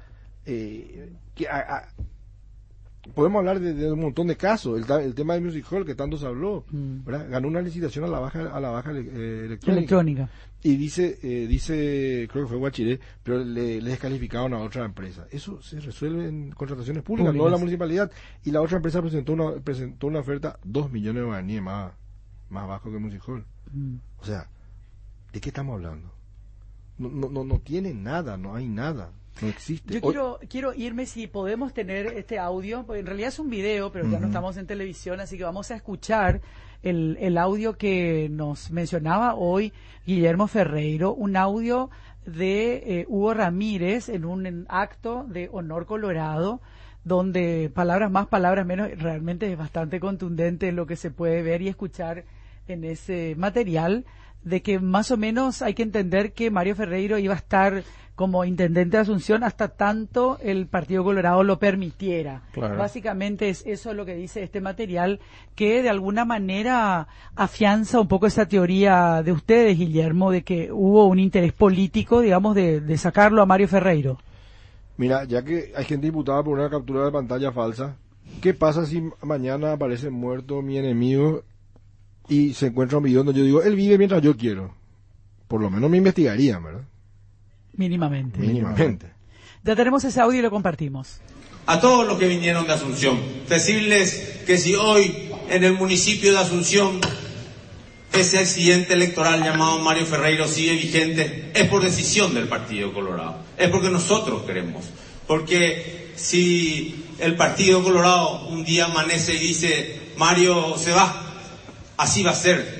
Speaker 5: podemos hablar de un montón de casos. El tema de Music Hall que tanto se habló, ¿verdad? Ganó una licitación a la baja electrónica. Y dice creo que fue Guachiré, pero le descalificaron a otra empresa. Eso se resuelve en contrataciones públicas, no en la municipalidad. Y la otra empresa presentó una oferta 2 millones de guaraníes más bajo que Music Hall. O sea, ¿de qué estamos hablando? No tiene nada, no hay nada. No existe.
Speaker 1: Yo quiero irme, si podemos tener este audio, porque en realidad es un video, pero ya no estamos en televisión, así que vamos a escuchar el audio que nos mencionaba hoy Guillermo Ferreiro, un audio de Hugo Ramírez en un acto de Honor Colorado, donde palabras más, palabras menos, realmente es bastante contundente lo que se puede ver y escuchar en ese material de que más o menos hay que entender que Mario Ferreiro iba a estar como intendente de Asunción hasta tanto el Partido Colorado lo permitiera.
Speaker 6: Claro.
Speaker 1: Básicamente es eso lo que dice este material, que de alguna manera afianza un poco esa teoría de ustedes, Guillermo, de que hubo un interés político, digamos, de sacarlo a Mario Ferreiro.
Speaker 5: Mira, ya que hay gente imputada por una captura de pantalla falsa, ¿qué pasa si mañana aparece muerto mi enemigo y se encuentra un video donde yo digo, él vive mientras yo quiero? Por lo menos me investigarían, ¿verdad?
Speaker 1: Mínimamente.
Speaker 5: Mínimamente.
Speaker 1: Ya tenemos ese audio y lo compartimos.
Speaker 7: A todos los que vinieron de Asunción, decirles que si hoy en el municipio de Asunción ese accidente electoral llamado Mario Ferreiro sigue vigente, es por decisión del Partido Colorado, es porque nosotros queremos, porque si el Partido Colorado un día amanece y dice Mario se va, así va a ser.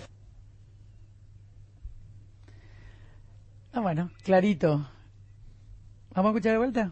Speaker 1: Bueno, clarito. ¿Vamos a escuchar de vuelta?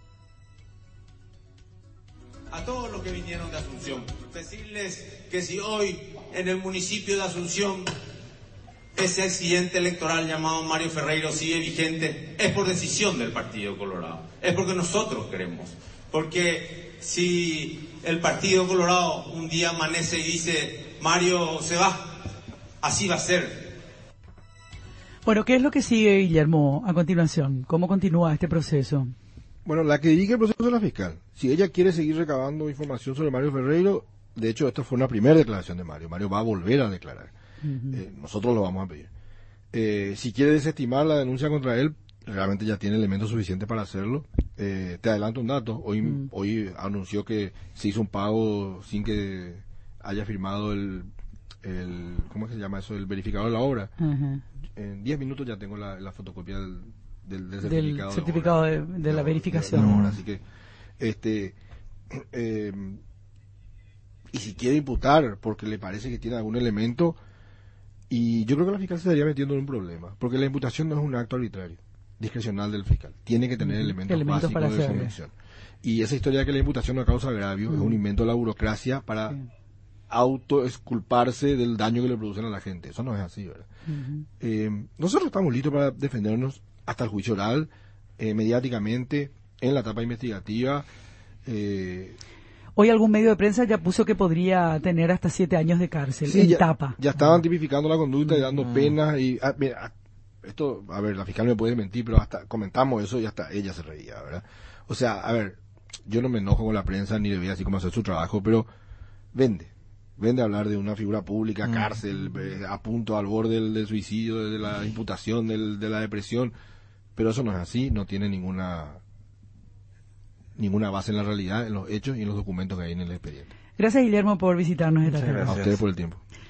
Speaker 7: A todos los que vinieron de Asunción, decirles que si hoy en el municipio de Asunción ese accidente electoral llamado Mario Ferreiro sigue vigente, es por decisión del Partido Colorado, es porque nosotros queremos, porque si el Partido Colorado un día amanece y dice Mario se va, así va a ser.
Speaker 1: Bueno, ¿qué es lo que sigue, Guillermo, a continuación? ¿Cómo continúa este proceso?
Speaker 5: Bueno, la que dirige el proceso es la fiscal. Si ella quiere seguir recabando información sobre Mario Ferreiro, de hecho, esta fue una primera declaración de Mario. Mario va a volver a declarar. Nosotros lo vamos a pedir. Si quiere desestimar la denuncia contra él, realmente ya tiene elementos suficientes para hacerlo. Te adelanto un dato. Hoy anunció que se hizo un pago sin que haya firmado el ¿cómo se llama eso? El verificador de la obra. En 10 minutos ya tengo la fotocopia del
Speaker 1: certificado de la verificación.
Speaker 5: Así que, y si quiere imputar porque le parece que tiene algún elemento, y yo creo que la fiscal se estaría metiendo en un problema, porque la imputación no es un acto arbitrario, discrecional del fiscal, tiene que tener elementos básicos
Speaker 1: para
Speaker 5: de convicción. Y esa historia de que la imputación no causa agravio es un invento de la burocracia para autoexculparse del daño que le producen a la gente. Eso no es así, ¿verdad? Nosotros estamos listos para defendernos hasta el juicio oral, mediáticamente, en la etapa investigativa.
Speaker 1: Hoy algún medio de prensa ya puso que podría tener hasta 7 años de cárcel,
Speaker 5: sí,
Speaker 1: en tapa.
Speaker 5: Ya estaban tipificando la conducta y dando penas. Y, mira, esto, a ver, la fiscal me puede mentir, pero hasta comentamos eso y hasta ella se reía, ¿verdad? O sea, a ver, yo no me enojo con la prensa ni le voy a decir cómo hacer su trabajo, pero vende hablar de una figura pública, cárcel, a punto, al borde del suicidio, de la imputación, de la depresión, pero eso no es así, no tiene ninguna base en la realidad, en los hechos y en los documentos que hay en el expediente.
Speaker 1: Gracias, Guillermo, por visitarnos esta tarde.
Speaker 5: A ustedes por el tiempo.